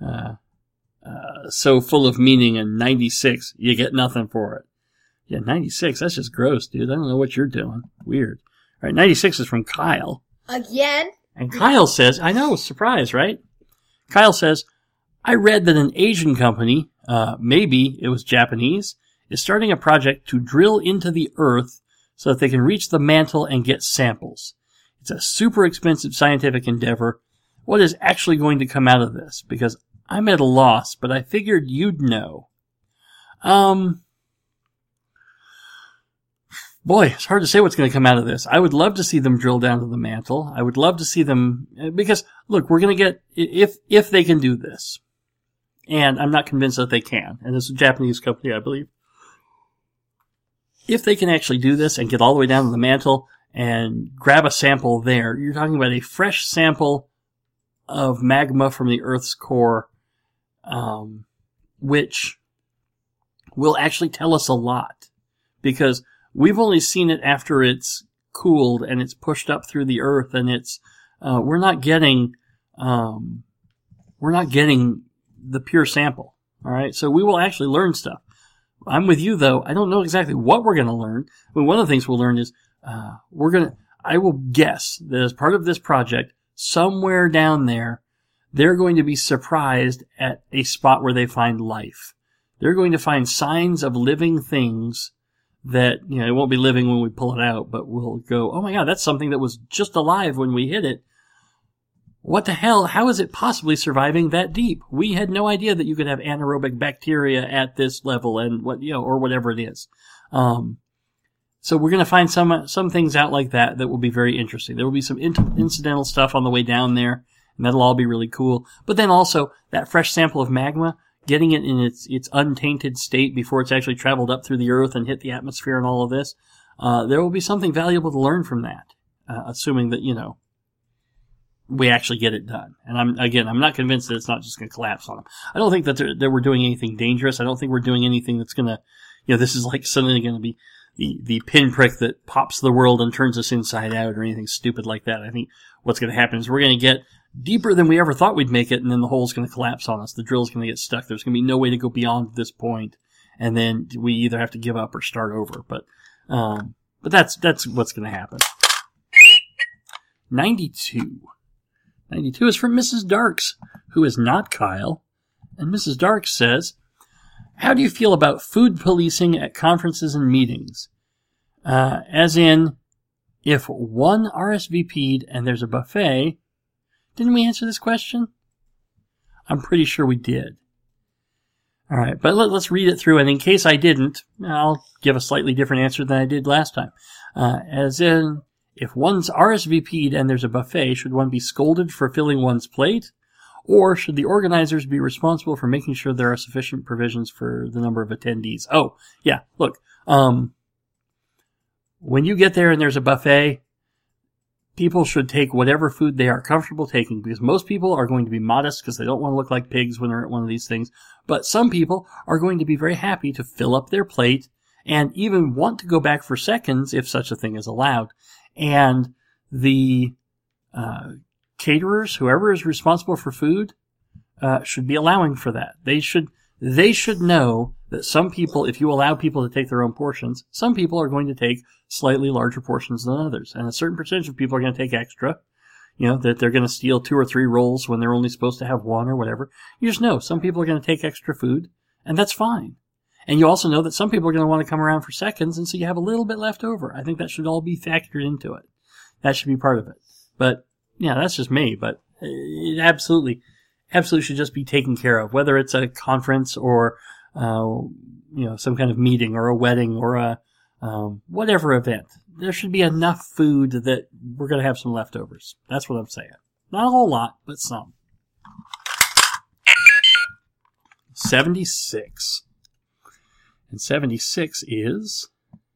full of meaning, and 96, you get nothing for it? Yeah, 96, that's just gross, dude. I don't know what you're doing. Weird. All right, 96 is from Kyle. Again? And Kyle says, I know, surprise, right? Kyle says, I read that an Asian company, maybe it was Japanese, is starting a project to drill into the earth so that they can reach the mantle and get samples. It's a super expensive scientific endeavor. What is actually going to come out of this? Because I'm at a loss, but I figured you'd know. Boy, it's hard to say what's going to come out of this. I would love to see them drill down to the mantle. I would love to see them, because, look, we're going to get, if they can do this, and I'm not convinced that they can, and it's a Japanese company, I believe. If they can actually do this and get all the way down to the mantle and grab a sample there, you're talking about a fresh sample of magma from the Earth's core, which will actually tell us a lot, because we've only seen it after it's cooled and it's pushed up through the Earth, and it's we're not getting the pure sample. All right, so we will actually learn stuff. I'm with you though. I don't know exactly what we're going to learn. I mean, one of the things we'll learn is I will guess that as part of this project, somewhere down there, they're going to be surprised at a spot where they find life. They're going to find signs of living things that, it won't be living when we pull it out, but we'll go, oh my God, that's something that was just alive when we hit it. what the hell? How is it possibly surviving that deep? We had no idea that you could have anaerobic bacteria at this level and or whatever it is. So we're going to find some things out like that will be very interesting. There will be some incidental stuff on the way down there, and that'll all be really cool. But then also, that fresh sample of magma, getting it in its untainted state before it's actually traveled up through the earth and hit the atmosphere and all of this, there will be something valuable to learn from that, assuming that, we actually get it done. And I'm not convinced that it's not just going to collapse on them. I don't think that we're doing anything dangerous. I don't think we're doing anything that's going to, this is like suddenly going to be the pinprick that pops the world and turns us inside out or anything stupid like that. I think what's going to happen is we're going to get deeper than we ever thought we'd make it, and then the hole's going to collapse on us. The drill's going to get stuck. There's going to be no way to go beyond this point, and then we either have to give up or start over. But that's what's going to happen. 92. 92 is from Mrs. Darks, who is not Kyle. And Mrs. Darks says, how do you feel about food policing at conferences and meetings? As in, if one RSVP'd and there's a buffet, didn't we answer this question? I'm pretty sure we did. All right, but let's read it through, and in case I didn't, I'll give a slightly different answer than I did last time. As in, if one's RSVP'd and there's a buffet, should one be scolded for filling one's plate? Or should the organizers be responsible for making sure there are sufficient provisions for the number of attendees? Oh, yeah, look, when you get there and there's a buffet, people should take whatever food they are comfortable taking, because most people are going to be modest because they don't want to look like pigs when they're at one of these things. But some people are going to be very happy to fill up their plate and even want to go back for seconds if such a thing is allowed. And the caterers, whoever is responsible for food, should be allowing for that. They should know that some people, if you allow people to take their own portions, some people are going to take slightly larger portions than others. And a certain percentage of people are going to take extra. That they're going to steal 2 or 3 rolls when they're only supposed to have 1 or whatever. You just know some people are going to take extra food, and that's fine. And you also know that some people are going to want to come around for seconds, and so you have a little bit left over. I think that should all be factored into it. That should be part of it. But, yeah, that's just me, but it absolutely should just be taken care of, whether it's a conference or, some kind of meeting or a wedding or a, whatever event. There should be enough food that we're going to have some leftovers. That's what I'm saying. Not a whole lot, but some. 76. And 76 is...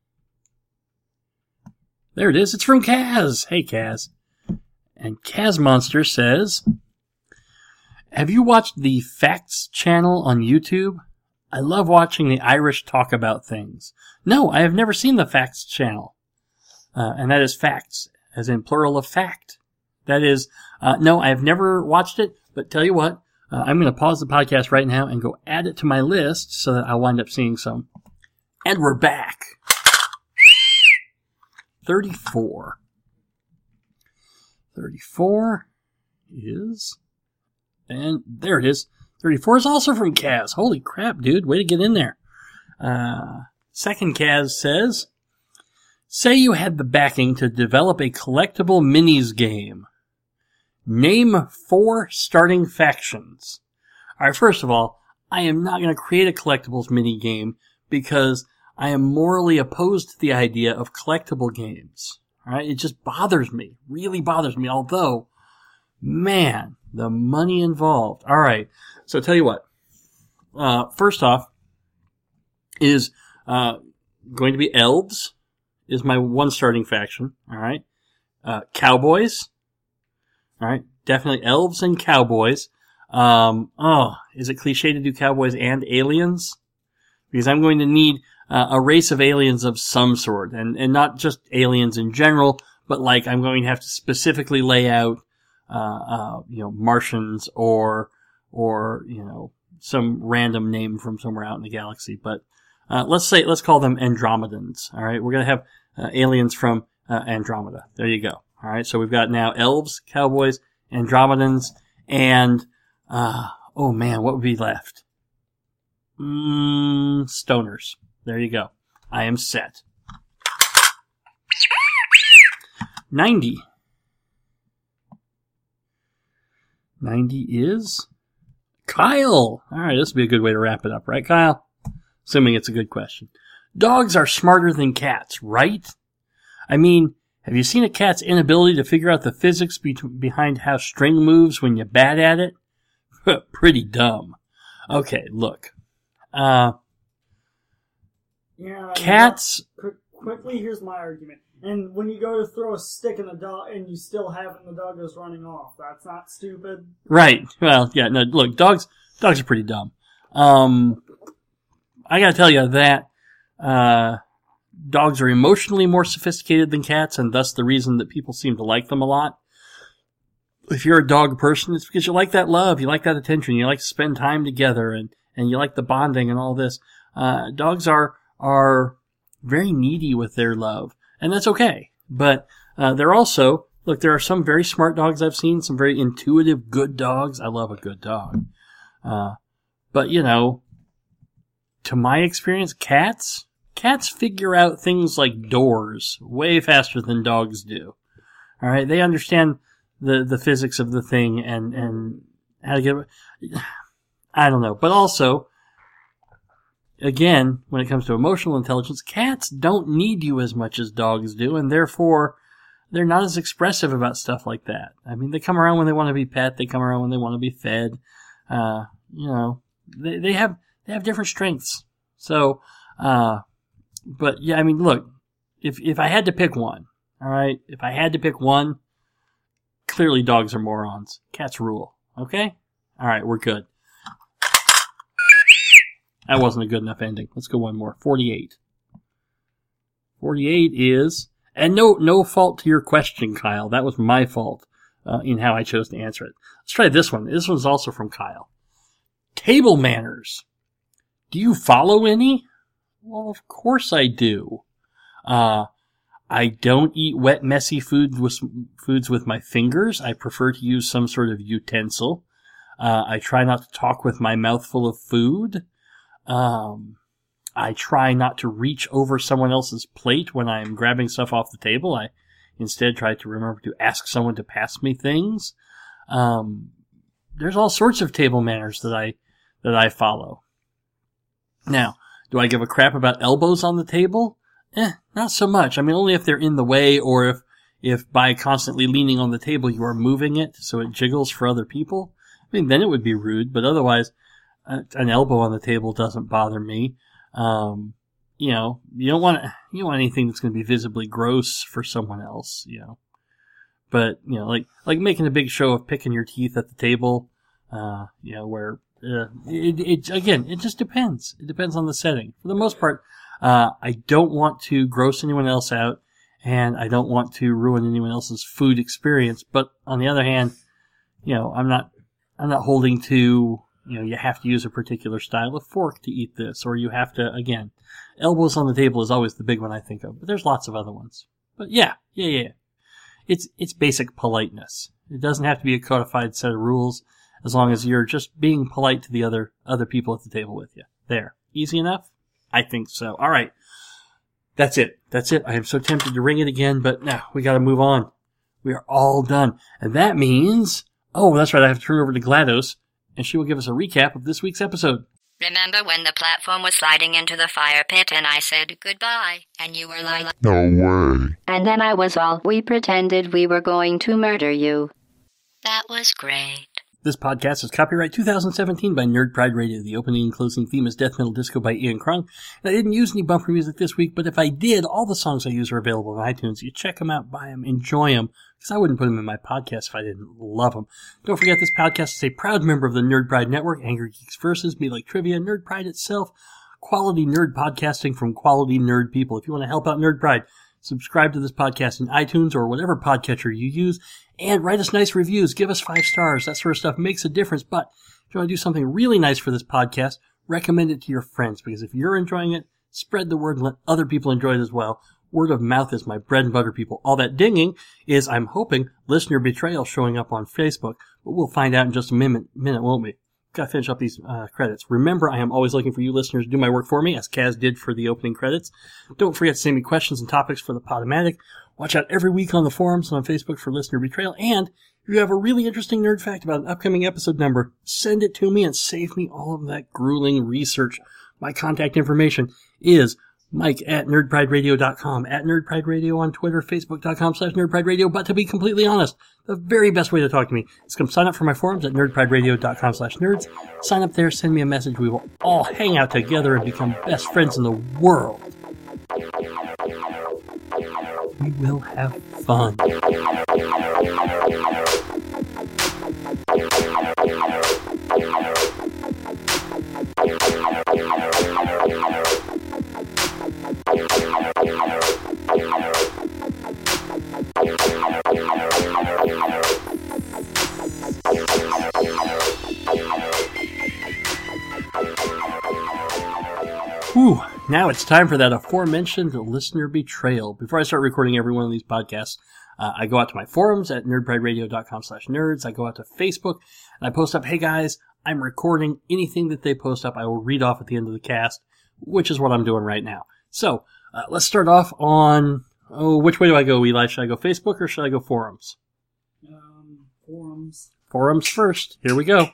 There it is. It's from Kaz. Hey, Kaz. And Kaz Monster says, have you watched the Facts channel on YouTube? I love watching the Irish talk about things. No, I have never seen the Facts channel. And that is facts, as in plural of fact. That is, no, I have never watched it, but tell you what, I'm going to pause the podcast right now and go add it to my list so that I'll wind up seeing some. And we're back. 34. 34 is, and there it is. 34 is also from Kaz. Holy crap, dude. Way to get in there. Second Kaz says, say you had the backing to develop a collectible minis game. Name 4 starting factions. Alright, first of all, I am not going to create a collectibles mini game because I am morally opposed to the idea of collectible games. Alright, it just bothers me. Really bothers me. Although, man, the money involved. Alright, so tell you what. First off, is going to be elves. Is my one starting faction. Alright. Cowboys. Alright. Definitely elves and cowboys. Is it cliche to do cowboys and aliens? Because I'm going to need a race of aliens of some sort. And not just aliens in general, but like I'm going to have to specifically lay out, Martians or, some random name from somewhere out in the galaxy. But, let's call them Andromedans. Alright. We're going to have aliens from Andromeda. There you go. All right, so we've got now elves, cowboys, Andromedans, and oh man, what would be left? Stoners. There you go. I am set. 90. 90 is Kyle. All right, this will be a good way to wrap it up, right, Kyle? Assuming it's a good question. Dogs are smarter than cats, right? I mean, have you seen a cat's inability to figure out the physics behind how string moves when you bat at it? Pretty dumb. Okay, look. Cats... Quickly, here's my argument. And when you go to throw a stick in the dog and you still have it and the dog goes running off, that's not stupid. Right. Well, yeah, no, look, dogs are pretty dumb. I gotta tell you that, dogs are emotionally more sophisticated than cats, and thus the reason that people seem to like them a lot. If you're a dog person, it's because you like that love, you like that attention, you like to spend time together, and you like the bonding and all this. Dogs are very needy with their love, and that's okay. But they're also, look, there are some very smart dogs I've seen, some very intuitive, good dogs. I love a good dog. But, you know, to my experience, cats figure out things like doors way faster than dogs do. All right, they understand the physics of the thing and how to get it. I don't know. But also, again, when it comes to emotional intelligence, cats don't need you as much as dogs do, and therefore they're not as expressive about stuff like that. I mean, they come around when they want to be pet, they come around when they want to be fed. You know, they have different strengths. So, but yeah, I mean, look, if I had to pick one, all right, if I had to pick one, clearly dogs are morons. Cats rule. Okay? All right, we're good. That wasn't a good enough ending. Let's go one more. 48. 48 is, and no fault to your question, Kyle. That was my fault in how I chose to answer it. Let's try this one. This one's also from Kyle. Table manners. Do you follow any? Well, of course I do. I don't eat wet, messy foods with my fingers. I prefer to use some sort of utensil. I try not to talk with my mouth full of food. I try not to reach over someone else's plate when I'm grabbing stuff off the table. I instead try to remember to ask someone to pass me things. There's all sorts of table manners that I follow. Now, do I give a crap about elbows on the table? Not so much. I mean, only if they're in the way or if by constantly leaning on the table you are moving it so it jiggles for other people. I mean, then it would be rude, but otherwise, an elbow on the table doesn't bother me. You know, you don't want anything that's going to be visibly gross for someone else, you know. But, you know, like making a big show of picking your teeth at the table, you know, where, it just depends. It depends on the setting. For the most part, I don't want to gross anyone else out, and I don't want to ruin anyone else's food experience. But on the other hand, you know, I'm not holding to, you know, you have to use a particular style of fork to eat this, or you have to, again, elbows on the table is always the big one I think of, but there's lots of other ones. But yeah. It's basic politeness. It doesn't have to be a codified set of rules, as long as you're just being polite to the other people at the table with you. There. Easy enough? I think so. All right. That's it. I am so tempted to ring it again, but now we got to move on. We are all done. And that means, oh, that's right, I have to turn over to GLaDOS, and she will give us a recap of this week's episode. Remember when the platform was sliding into the fire pit and I said goodbye, and you were like, no way. And then I was all, we pretended we were going to murder you. That was great. This podcast is copyright 2017 by Nerd Pride Radio. The opening and closing theme is Death Metal Disco by Ian Krung. And I didn't use any bumper music this week, but if I did, all the songs I use are available on iTunes. You check them out, buy them, enjoy them, because I wouldn't put them in my podcast if I didn't love them. Don't forget, this podcast is a proud member of the Nerd Pride Network, Angry Geeks Versus, Me Like Trivia, Nerd Pride itself, quality nerd podcasting from quality nerd people. If you want to help out Nerd Pride, subscribe to this podcast in iTunes or whatever podcatcher you use, and write us nice reviews. Give us 5 stars. That sort of stuff makes a difference. But if you want to do something really nice for this podcast, recommend it to your friends, because if you're enjoying it, spread the word and let other people enjoy it as well. Word of mouth is my bread and butter, people. All that dinging is, I'm hoping, listener betrayal showing up on Facebook, but we'll find out in just a minute, won't we? gotta finish up these credits. Remember, I am always looking for you listeners to do my work for me, as Kaz did for the opening credits. Don't forget to send me questions and topics for the Podomatic. Watch out every week on the forums and on Facebook for Listener Betrayal. And if you have a really interesting nerd fact about an upcoming episode number, send it to me and save me all of that grueling research. My contact information is Mike@nerdprideradio.com, @nerdprideradio on Twitter, Facebook.com/nerdprideradio. But to be completely honest, the very best way to talk to me is come sign up for my forums at nerdprideradio.com/nerds. Sign up there, send me a message. We will all hang out together and become best friends in the world. We will have fun. Whew, now it's time for that aforementioned listener betrayal. Before I start recording every one of these podcasts, I go out to my forums at nerdprideradio.com/nerds. I go out to Facebook and I post up, hey guys, I'm recording. Anything that they post up, I will read off at the end of the cast, which is what I'm doing right now. So, let's start off on, which way do I go, Eli? Should I go Facebook or should I go forums? Forums. Forums first. Here we go.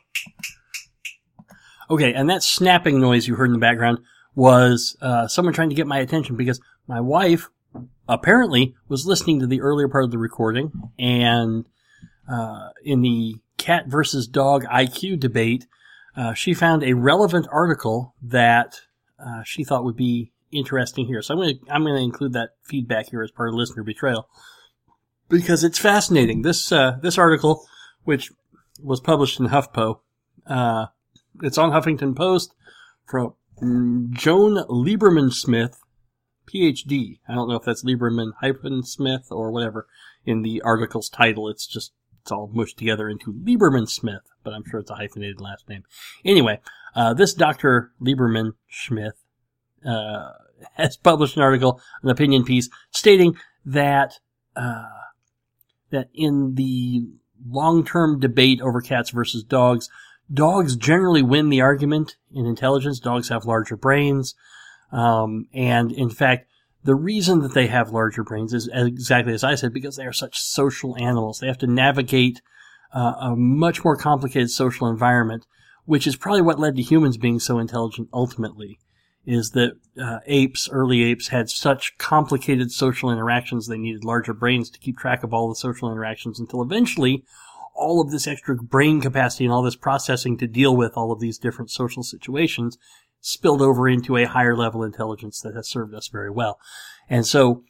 Okay, and that snapping noise you heard in the background was someone trying to get my attention because my wife apparently was listening to the earlier part of the recording, and in the cat versus dog IQ debate, she found a relevant article that she thought would be interesting here. So I'm going to include that feedback here as part of listener betrayal because it's fascinating. This article, which was published in HuffPo, it's on Huffington Post from Joan Lieberman Smith, PhD. I don't know if that's Lieberman-Smith or whatever in the article's title. It's all mushed together into Lieberman Smith, but I'm sure it's a hyphenated last name. Anyway, this Dr. Lieberman Smith has published an article, an opinion piece, stating that that in the long-term debate over cats versus dogs, dogs generally win the argument in intelligence. Dogs have larger brains. And in fact, the reason that they have larger brains is exactly as I said, because they are such social animals. They have to navigate a much more complicated social environment, which is probably what led to humans being so intelligent ultimately, is that early apes had such complicated social interactions they needed larger brains to keep track of all the social interactions until eventually all of this extra brain capacity and all this processing to deal with all of these different social situations spilled over into a higher level intelligence that has served us very well. And so,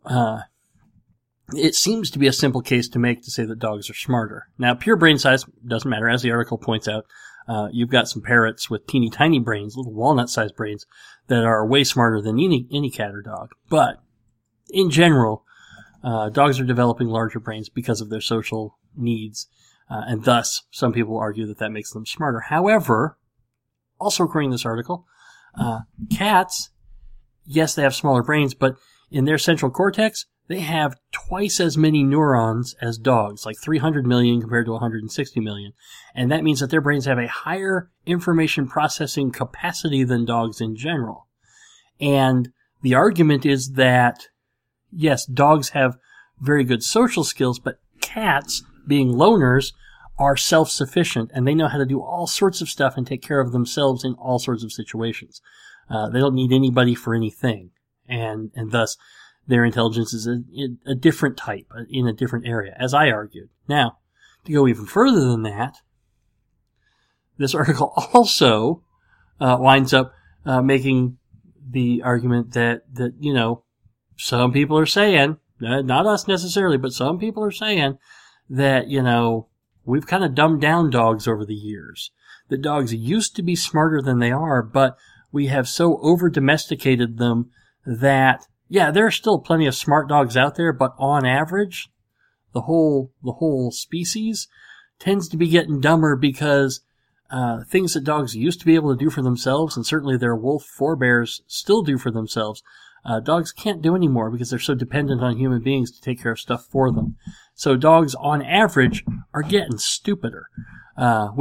it seems to be a simple case to make to say that dogs are smarter. Now, pure brain size doesn't matter. As the article points out, you've got some parrots with teeny tiny brains, little walnut-sized brains, that are way smarter than any cat or dog. But, in general, dogs are developing larger brains because of their social needs, and thus some people argue that makes them smarter. However, also according to this article, cats, yes, they have smaller brains, but in their central cortex, they have twice as many neurons as dogs, like 300 million compared to 160 million. And that means that their brains have a higher information processing capacity than dogs in general. And the argument is that, yes, dogs have very good social skills, but cats, being loners, are self-sufficient, and they know how to do all sorts of stuff and take care of themselves in all sorts of situations. They don't need anybody for anything, and thus their intelligence is a different type, in a different area, as I argued. Now, to go even further than that, this article also winds up making the argument that some people are saying, not us necessarily, but some people are saying that, we've kind of dumbed down dogs over the years. That dogs used to be smarter than they are, but we have so over-domesticated them that, yeah, there are still plenty of smart dogs out there, but on average, the whole species tends to be getting dumber because things that dogs used to be able to do for themselves, and certainly their wolf forebears still do for themselves, dogs can't do anymore because they're so dependent on human beings to take care of stuff for them. So dogs, on average, are getting stupider, which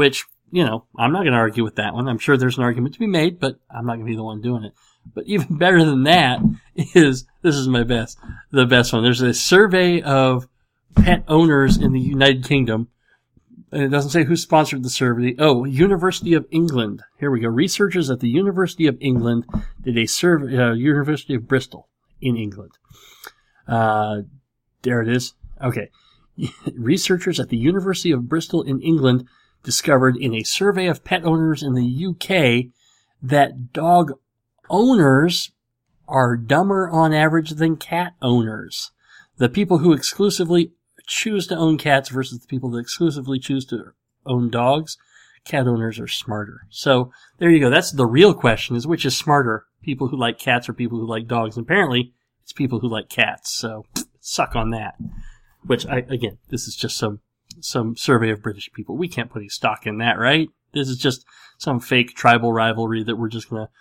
I'm not going to argue with that one. I'm sure there's an argument to be made, but I'm not going to be the one doing it. But even better than that is, this is the best one. There's a survey of pet owners in the United Kingdom. And it doesn't say who sponsored the survey. Oh, University of England. Here we go. Researchers at the University of England did a survey, University of Bristol in England. There it is. Okay. Researchers at the University of Bristol in England discovered in a survey of pet owners in the UK that dog owners are dumber on average than cat owners. The people who exclusively choose to own cats versus the people that exclusively choose to own dogs, cat owners are smarter. So there you go. That's the real question, is which is smarter, people who like cats or people who like dogs? And apparently it's people who like cats. So suck on that. Which, again, this is just some survey of British people. We can't put any stock in that, right? This is just some fake tribal rivalry that we're just gonna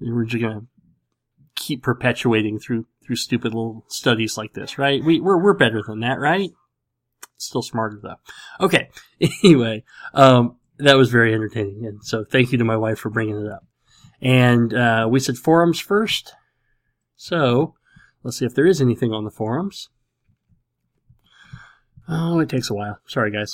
keep perpetuating through stupid little studies like this, right? We're better than that, right? Still smarter though. Okay. Anyway, that was very entertaining, and so thank you to my wife for bringing it up. And we said forums first, so let's see if there is anything on the forums. Oh, it takes a while. Sorry, guys.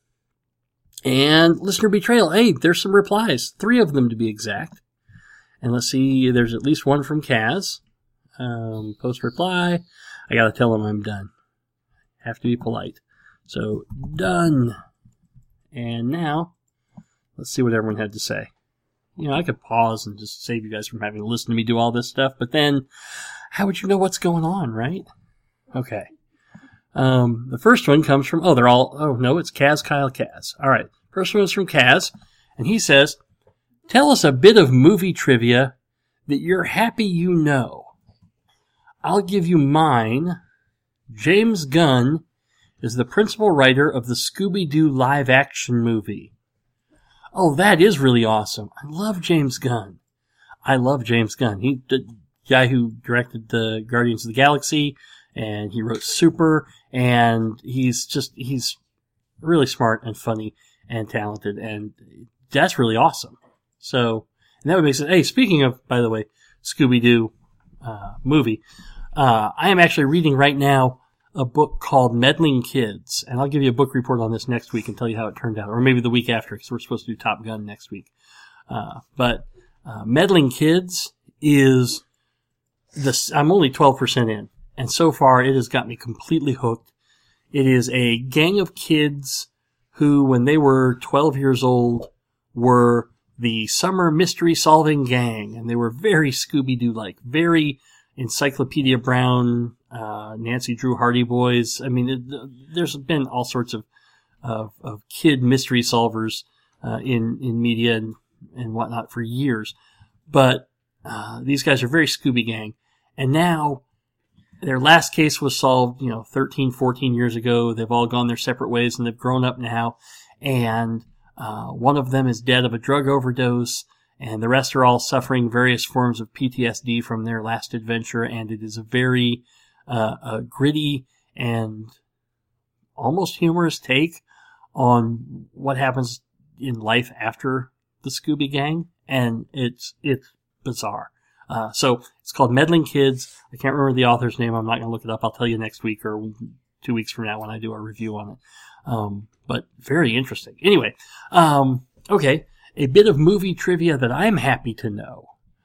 And listener betrayal. Hey, there's some replies. 3 of them to be exact. And let's see, there's at least one from Kaz. Post reply. I gotta tell him I'm done. Have to be polite. So, done. And now, let's see what everyone had to say. I could pause and just save you guys from having to listen to me do all this stuff, but then, how would you know what's going on, right? Okay. The first one comes from, it's Kaz, Kyle, Kaz. Alright, first one is from Kaz, and he says, tell us a bit of movie trivia that you're happy you know. I'll give you mine. James Gunn is the principal writer of the Scooby-Doo live-action movie. Oh, that is really awesome. I love James Gunn. He's the guy who directed the Guardians of the Galaxy, and he wrote Super, and he's really smart and funny and talented, and that's really awesome. So, and that would make sense. Hey, speaking of, by the way, Scooby-Doo movie, I am actually reading right now a book called Meddling Kids, and I'll give you a book report on this next week and tell you how it turned out, or maybe the week after, because we're supposed to do Top Gun next week. But Meddling Kids is I'm only 12% in. And so far, it has got me completely hooked. It is a gang of kids who, when they were 12 years old, were the summer mystery solving gang. And they were very Scooby-Doo-like, very Encyclopedia Brown, Nancy Drew Hardy Boys. I mean, there's been all sorts of kid mystery solvers in media and whatnot for years. But these guys are very Scooby Gang. And now, their last case was solved, 13, 14 years ago. They've all gone their separate ways, and they've grown up now. And one of them is dead of a drug overdose, and the rest are all suffering various forms of PTSD from their last adventure. And it is a very gritty and almost humorous take on what happens in life after the Scooby Gang, and it's bizarre. So it's called Meddling Kids. I can't remember the author's name. I'm not going to look it up. I'll tell you next week or 2 weeks from now when I do a review on it. But very interesting. Anyway, okay. A bit of movie trivia that I'm happy to know.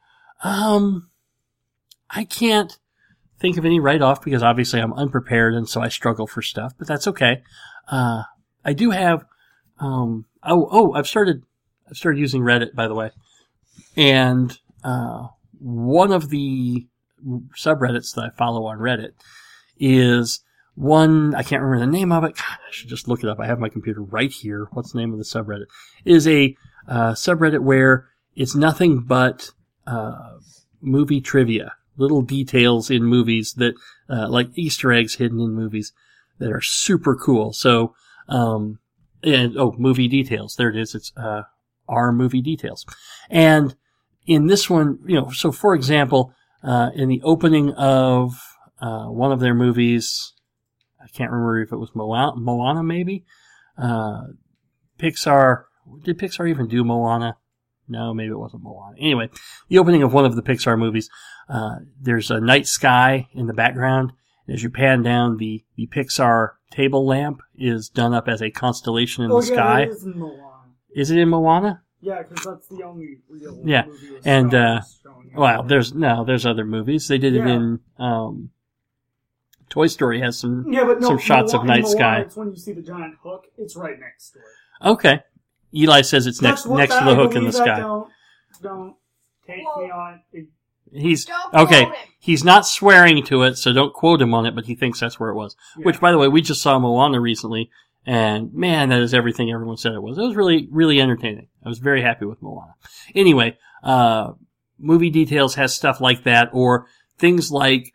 I can't think of any right off because obviously I'm unprepared and so I struggle for stuff, but that's okay. I do have, I've started using Reddit, by the way. And, one of the subreddits that I follow on Reddit is one, I can't remember the name of it. God, I should just look it up. I have my computer right here. What's the name of the subreddit? It is a subreddit where it's nothing but movie trivia, little details in movies that, like Easter eggs hidden in movies that are super cool. So, movie details. There it is. It's our movie details. And in this one, so for example, in the opening of one of their movies, I can't remember if it was Moana maybe, Pixar, Did Pixar even do Moana? No, maybe it wasn't Moana. Anyway, the opening of one of the Pixar movies, there's a night sky in the background. As you pan down, the Pixar table lamp is done up as a constellation in the sky. It is in Moana. Is it in Moana? Yeah, because that's the only real movie with and stars showing up. well, there's other movies. They did it in Toy Story has some shots of night sky. It's when you see the giant hook. It's right next to it. Okay. Eli says it's next to the hook in the sky. Don't take me on it. He's not swearing to it, so don't quote him on it, but he thinks that's where it was. Yeah. Which, by the way, we just saw Moana recently, and man, that is everything everyone said it was. It was really, really entertaining. I was very happy with Moana. Anyway, movie details has stuff like that, or things like,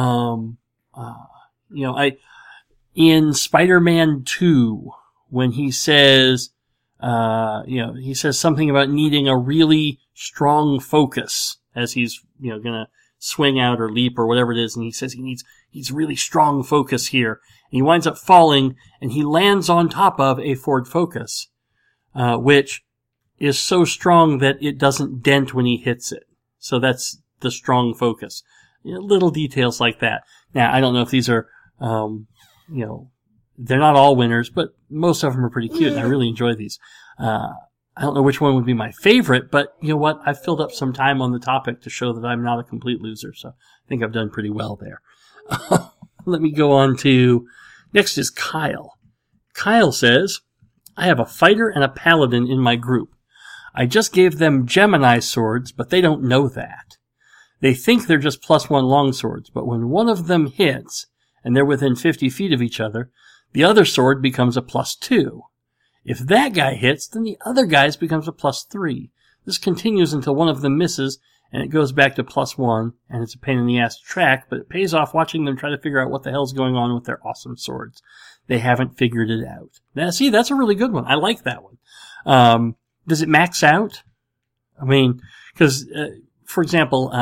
in Spider-Man 2, when he says, he says something about needing a really strong focus as he's, gonna swing out or leap or whatever it is, and he says he needs really strong focus here. And he winds up falling, and he lands on top of a Ford Focus, which is so strong that it doesn't dent when he hits it. So that's the strong focus. Little details like that. Now, I don't know if these are, they're not all winners, but most of them are pretty cute, and I really enjoy these. I don't know which one would be my favorite, but you know what? I've filled up some time on the topic to show that I'm not a complete loser, so I think I've done pretty well there. Let me go on to, next is Kyle. Kyle says, I have a fighter and a paladin in my group. I just gave them Gemini swords, but they don't know that. They think they're just +1 longswords, but when one of them hits, and they're within 50 feet of each other, the other sword becomes a +2. If that guy hits, then the other guy's becomes a +3. This continues until one of them misses, and it goes back to +1, and it's a pain in the ass to track, but it pays off watching them try to figure out what the hell's going on with their awesome swords. They haven't figured it out. Now, see, that's a really good one. I like that one. Does it max out? I mean, because, for example,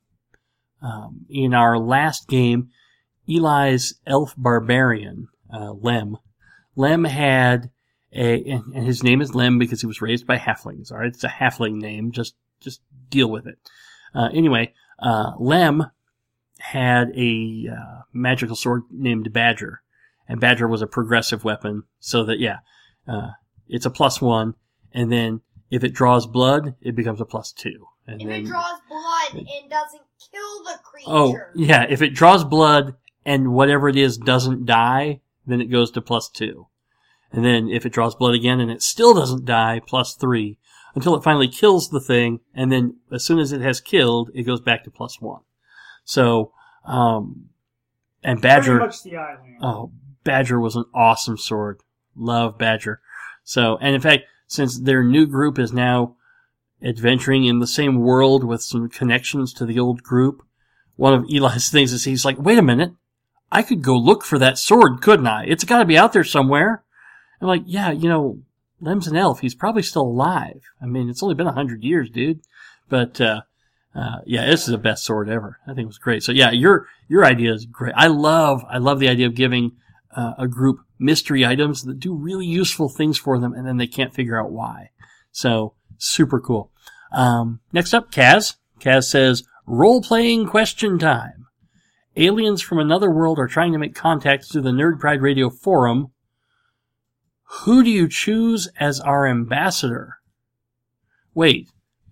in our last game, Eli's elf barbarian, Lem had and his name is Lem because he was raised by halflings, alright? It's a halfling name, just deal with it. Anyway, Lem had a magical sword named Badger, and Badger was a progressive weapon, so that, it's a +1, and then if it draws blood, it becomes a +2. And if it draws blood and doesn't kill the creature. Oh, yeah, if it draws blood and whatever it is doesn't die, then it goes to +2. And then if it draws blood again and it still doesn't die, +3, until it finally kills the thing, and then as soon as it has killed, it goes back to +1. So, and Badger, pretty much the island. Badger was an awesome sword. Love Badger. So, and in fact, since their new group is now adventuring in the same world with some connections to the old group, one of Eli's things is he's like, wait a minute, I could go look for that sword, couldn't I? It's got to be out there somewhere. I'm like, yeah, Lem's an elf. He's probably still alive. I mean, it's only been 100 years, dude. But, this is the best sword ever. I think it was great. So yeah, your idea is great. I love the idea of giving, a group mystery items that do really useful things for them, and then they can't figure out why. So, super cool. Next up, Kaz. Kaz says, role-playing question time. Aliens from another world are trying to make contact through the Nerd Pride Radio forum. Who do you choose as our ambassador? Wait.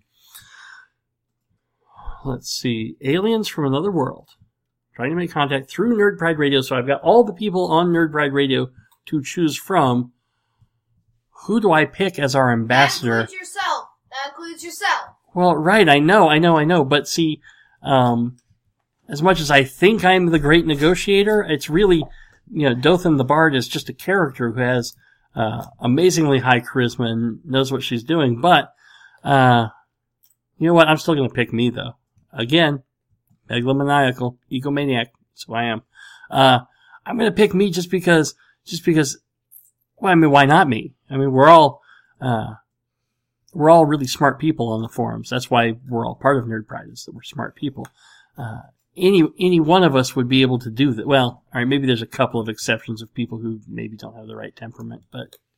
Let's see. Aliens from another world. Trying to make contact through Nerd Pride Radio. So I've got all the people on Nerd Pride Radio to choose from. Who do I pick as our ambassador? That includes yourself. Well, right. I know. But see, as much as I think I'm the great negotiator, it's really, Dothan the Bard is just a character who has amazingly high charisma and knows what she's doing. But, you know what? I'm still going to pick me, though. Again, megalomaniacal, egomaniac. That's who I am. I'm going to pick me just because, well, I mean, why not me? I mean, we're all really smart people on the forums. That's why we're all part of Nerd Pride, is that we're smart people. Any one of us would be able to do that. Well, all right, maybe there's a couple of exceptions of people who maybe don't have the right temperament, but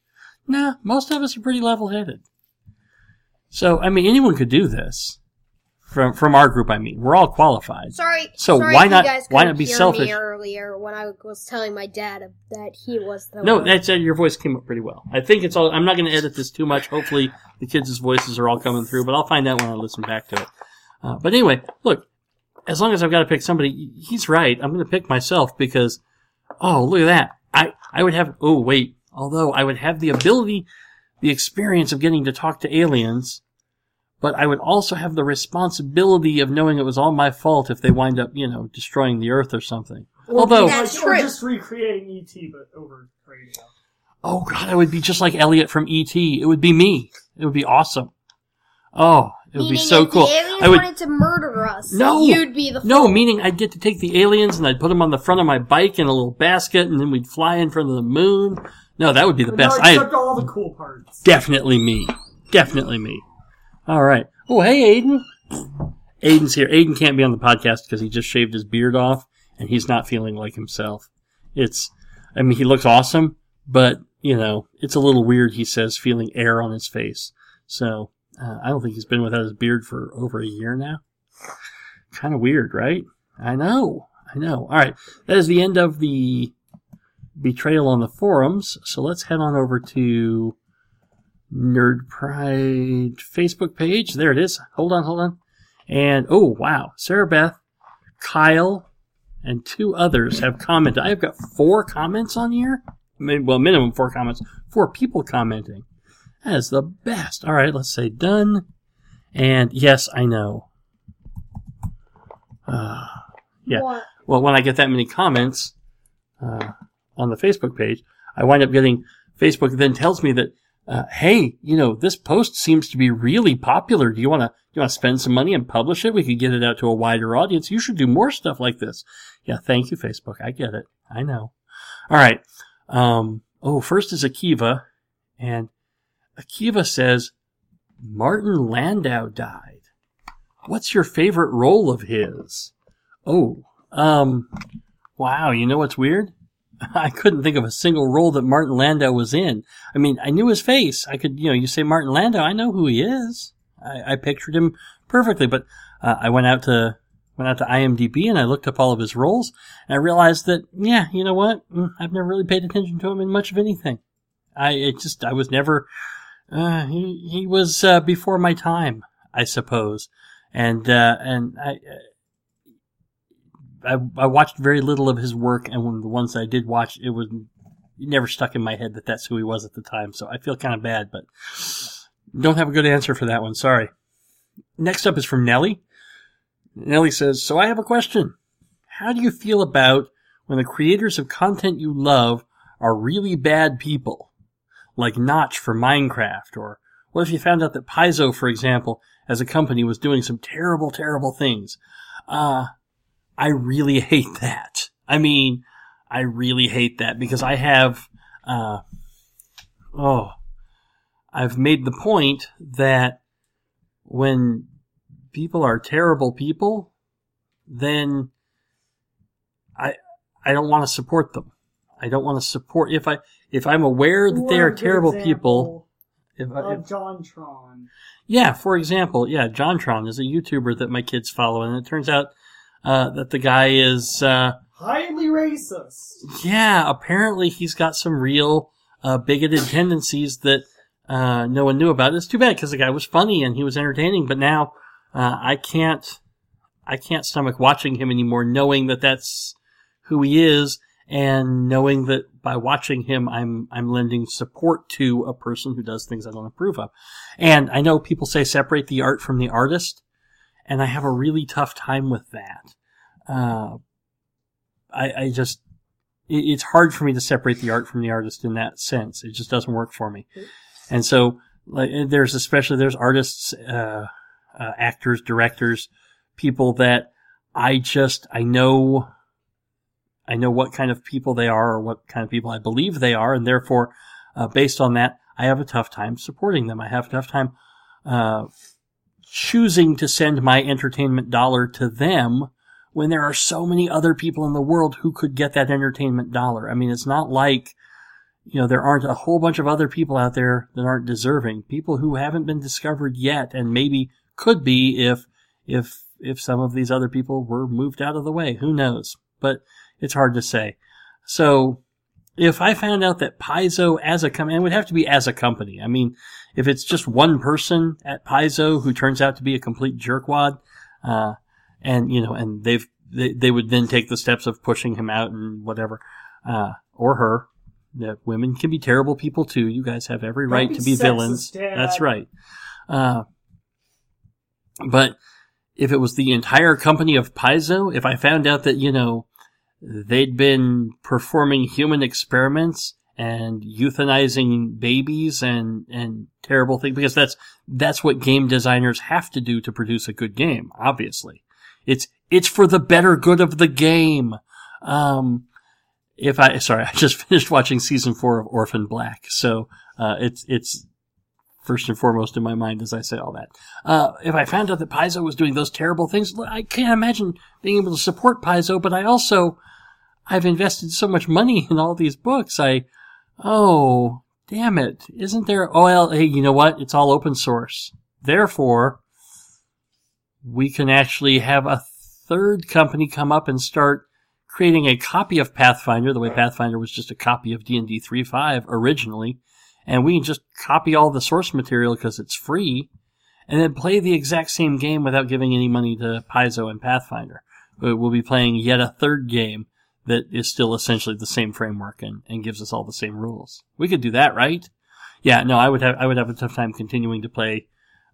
Nah, most of us are pretty level-headed. So, I mean, anyone could do this. From our group, I mean. We're all qualified. Sorry. So sorry why you not, guys why couldn't not be hear selfish? Me earlier when I was telling my dad that he was the No, one. that's your voice came up pretty well. I think it's all, I'm not going to edit this too much. Hopefully the kids' voices are all coming through, but I'll find out when I listen back to it. But anyway, look, as long as I've got to pick somebody, he's right. I'm going to pick myself because, oh, look at that. I would have, although I would have the ability, the experience of getting to talk to aliens, but I would also have the responsibility of knowing it was all my fault if they wind up, destroying the Earth or something. Or just recreating E.T. but over radio. Oh God, I would be just like Elliot from E.T. It would be me. It would be awesome. Oh, it would be so cool. If the aliens wanted to murder us, you'd be the fool. Meaning I'd get to take the aliens and I'd put them on the front of my bike in a little basket and then we'd fly in front of the moon. No, that would be the best. I took all the cool parts. Definitely me. Definitely me. All right. Oh, hey, Aiden. Aiden's here. Aiden can't be on the podcast because he just shaved his beard off, and he's not feeling like himself. He looks awesome, but, it's a little weird, he says, feeling air on his face. So, I don't think he's been without his beard for over a year now. Kind of weird, right? I know. All right. That is the end of the betrayal on the forums, so let's head on over to Nerd Pride Facebook page. There it is. Hold on. And, oh, wow. Sarah Beth, Kyle, and 2 others have commented. I've got 4 comments on here. Well, minimum 4 comments. 4 people commenting. That is the best. All right, let's say done. And, yes, I know. Yeah. What? Well, when I get that many comments on the Facebook page, I wind up getting... Facebook then tells me that hey, this post seems to be really popular. Do you want to spend some money and publish it? We could get it out to a wider audience. You should do more stuff like this. Yeah, thank you, Facebook. I get it. I know. All right. First is Akiva, and Akiva says, Martin Landau died. What's your favorite role of his? Wow. You know what's weird? I couldn't think of a single role that Martin Landau was in. I mean, I knew his face. I could, you say Martin Landau, I know who he is. I pictured him perfectly, but I went out to IMDb and I looked up all of his roles and I realized that, yeah, you know what? I've never really paid attention to him in much of anything. I was never, he was before my time, I suppose. And I watched very little of his work, and when the ones I did watch, it never stuck in my head that that's who he was at the time. So I feel kind of bad, but don't have a good answer for that one. Sorry. Next up is from Nellie. Nellie says, so I have a question. How do you feel about when the creators of content you love are really bad people? Like Notch for Minecraft, or what if you found out that Paizo, for example, as a company was doing some terrible, terrible things? I really hate that. I mean, I really hate that because I have, I've made the point that when people are terrible people, then I don't want to support them. I don't want to support, if I'm aware that they are terrible people. JonTron. Yeah, for example, JonTron is a YouTuber that my kids follow, and it turns out that the guy is highly racist. Yeah, apparently he's got some real bigoted tendencies that no one knew about. It's too bad because the guy was funny and he was entertaining, but now I can't stomach watching him anymore, knowing that that's who he is, and knowing that by watching him, I'm lending support to a person who does things I don't approve of. And I know people say separate the art from the artist, and I have a really tough time with that. It's hard for me to separate the art from the artist in that sense. It just doesn't work for me. And so, there's artists, actors, directors, people that I know what kind of people they are or what kind of people I believe they are, and therefore, based on that, I have a tough time supporting them. I have a tough time, choosing to send my entertainment dollar to them when there are so many other people in the world who could get that entertainment dollar. I mean, it's not like, there aren't a whole bunch of other people out there that aren't deserving. People who haven't been discovered yet and maybe could be if some of these other people were moved out of the way. Who knows? But it's hard to say. So if I found out that Paizo as a company, it would have to be as a company. I mean, if it's just one person at Paizo who turns out to be a complete jerkwad, and they would then take the steps of pushing him out and whatever, or her. That women can be terrible people too. You guys have every right to be villains. Dad. That's right. But if it was the entire company of Paizo, if I found out that, they'd been performing human experiments and euthanizing babies and terrible things, because that's what game designers have to do to produce a good game, obviously. It's for the better good of the game. I just finished watching season 4 of Orphan Black, so it's first and foremost in my mind as I say all that. If I found out that Paizo was doing those terrible things, I can't imagine being able to support Paizo, but I've invested so much money in all these books. Damn it. Isn't there, hey, you know what? It's all open source. Therefore, we can actually have a third company come up and start creating a copy of Pathfinder, the way Pathfinder was just a copy of D&D 3.5 originally, and we can just copy all the source material because it's free, and then play the exact same game without giving any money to Paizo and Pathfinder. We'll be playing yet a third game that is still essentially the same framework and gives us all the same rules. We could do that, right? Yeah, no, I would have a tough time continuing to play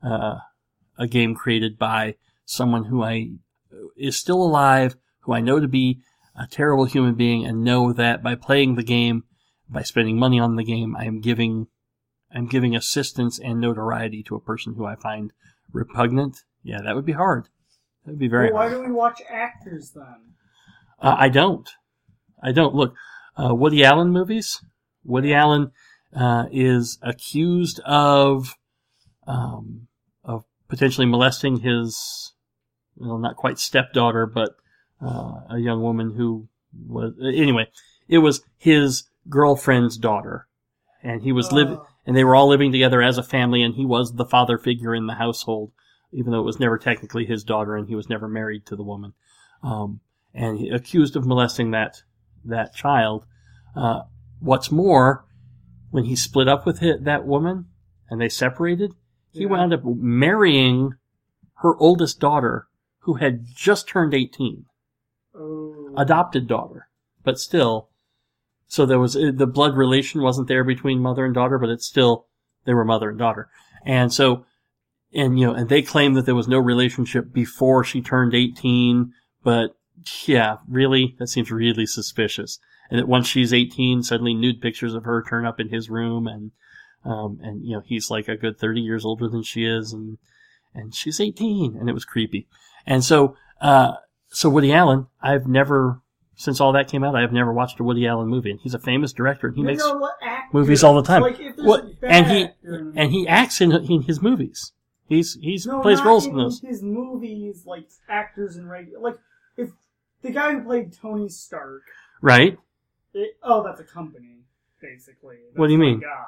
a game created by someone who is still alive, who I know to be a terrible human being, and know that by playing the game, by spending money on the game, I'm giving assistance and notoriety to a person who I find repugnant. Yeah, that would be hard. That would be very hard. Why do we watch actors then? I don't. Look, Woody Allen movies. Woody Allen is accused of potentially molesting his, not quite stepdaughter, but a young woman who was, anyway, it was his girlfriend's daughter, and he was and they were all living together as a family, and he was the father figure in the household, even though it was never technically his daughter, and he was never married to the woman, and he accused of molesting that child. What's more, when he split up with that woman and they separated, he wound up marrying her oldest daughter, who had just turned 18. Adopted daughter, but still. So there was, the blood relation wasn't there between mother and daughter, but it's still, they were mother and daughter. And so, and they claim that there was no relationship before she turned 18, but yeah, really, that seems really suspicious. And that once she's 18, suddenly nude pictures of her turn up in his room, and he's like a good 30 years older than she is, and she's 18, and it was creepy. And so Woody Allen, I've never, since all that came out, I have never watched a Woody Allen movie, and he's a famous director, and he makes movies all the time. Like, if there's a bad and he acts in his movies. He plays roles in those. His movies, like actors and like if the guy who played Tony Stark, right? That's a company, basically. That's what do you mean? Guy.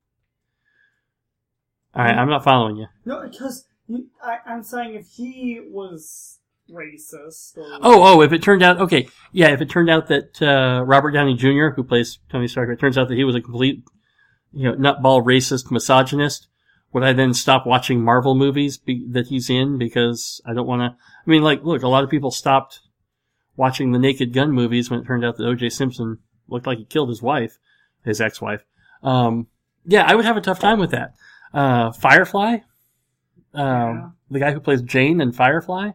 All right, I'm not following you. No, because I'm saying if he was racist. If it turned out, okay, yeah, if it turned out that Robert Downey Jr., who plays Tony Stark, it turns out that he was a complete, nutball racist misogynist, would I then stop watching Marvel movies that he's in because I don't want to? I mean, look, a lot of people stopped watching the Naked Gun movies when it turned out that O.J. Simpson looked like he killed his ex-wife. Yeah, I would have a tough time with that. Firefly, the guy who plays Jane in Firefly,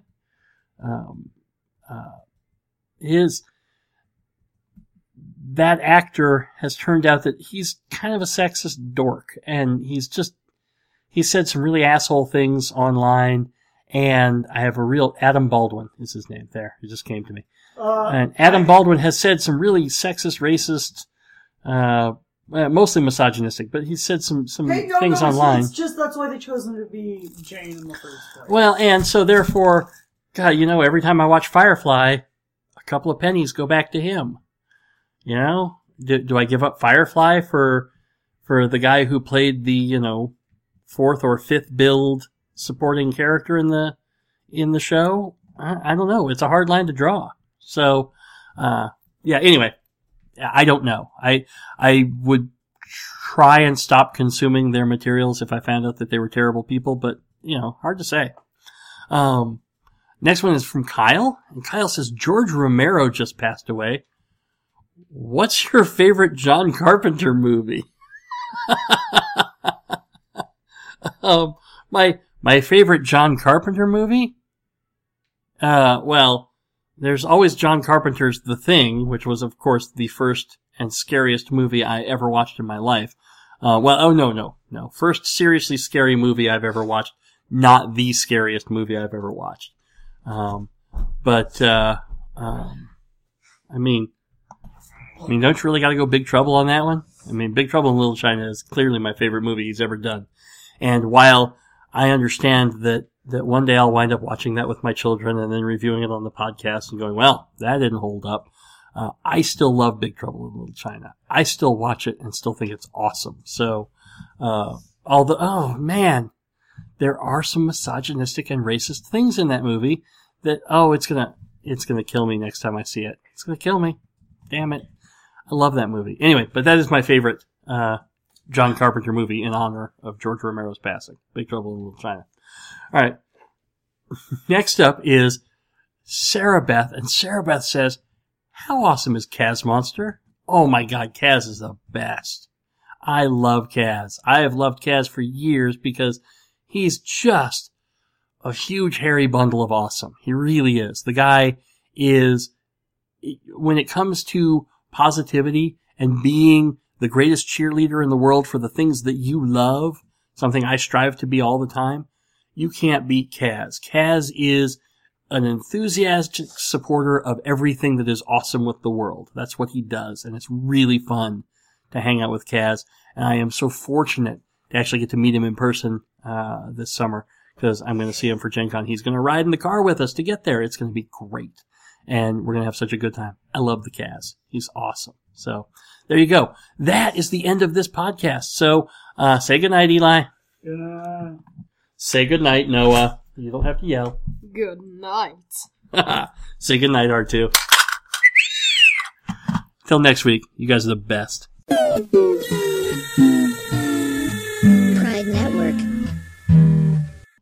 that actor has turned out that he's kind of a sexist dork, and he said some really asshole things online, and I have Adam Baldwin is his name. There, he just came to me. And Adam Baldwin has said some really sexist, racist, mostly misogynistic, but he said some things online. It's just that's why they chose him to be Jane in the first place. Well, and so therefore, God, every time I watch Firefly, a couple of pennies go back to him. do I give up Firefly for the guy who played the, fourth or fifth build supporting character in the show? I don't know. It's a hard line to draw. So, anyway, I don't know. I would try and stop consuming their materials if I found out that they were terrible people, but, hard to say. Next one is from Kyle, and Kyle says, George Romero just passed away. What's your favorite John Carpenter movie? My favorite John Carpenter movie? Well, there's always John Carpenter's The Thing, which was, of course, the first and scariest movie I ever watched in my life. No. First seriously scary movie I've ever watched. Not the scariest movie I've ever watched. Don't you really gotta go Big Trouble on that one? Big Trouble in Little China is clearly my favorite movie he's ever done. And while I understand that one day I'll wind up watching that with my children and then reviewing it on the podcast and going, well, that didn't hold up. I still love Big Trouble in Little China. I still watch it and still think it's awesome. So, there are some misogynistic and racist things in that movie that, it's gonna kill me next time I see it. It's gonna kill me. Damn it. I love that movie. Anyway, but that is my favorite, John Carpenter movie in honor of George Romero's passing. Big Trouble in Little China. Alright. Next up is Sarah Beth, and Sarah Beth says, how awesome is Kaz Monster? Oh my god, Kaz is the best. I love Kaz. I have loved Kaz for years because he's just a huge hairy bundle of awesome. He really is. The guy is, when it comes to positivity and being the greatest cheerleader in the world for the things that you love, something I strive to be all the time, you can't beat Kaz. Kaz is an enthusiastic supporter of everything that is awesome with the world. That's what he does, and it's really fun to hang out with Kaz, and I am so fortunate to actually get to meet him in person this summer, because I'm going to see him for Gen Con. He's going to ride in the car with us to get there. It's going to be great, and we're going to have such a good time. I love the Kaz. He's awesome. So, there you go. That is the end of this podcast. So, say goodnight, Eli. Good night. Say goodnight, Noah. You don't have to yell. Good night. Say goodnight, R2. Till next week, you guys are the best.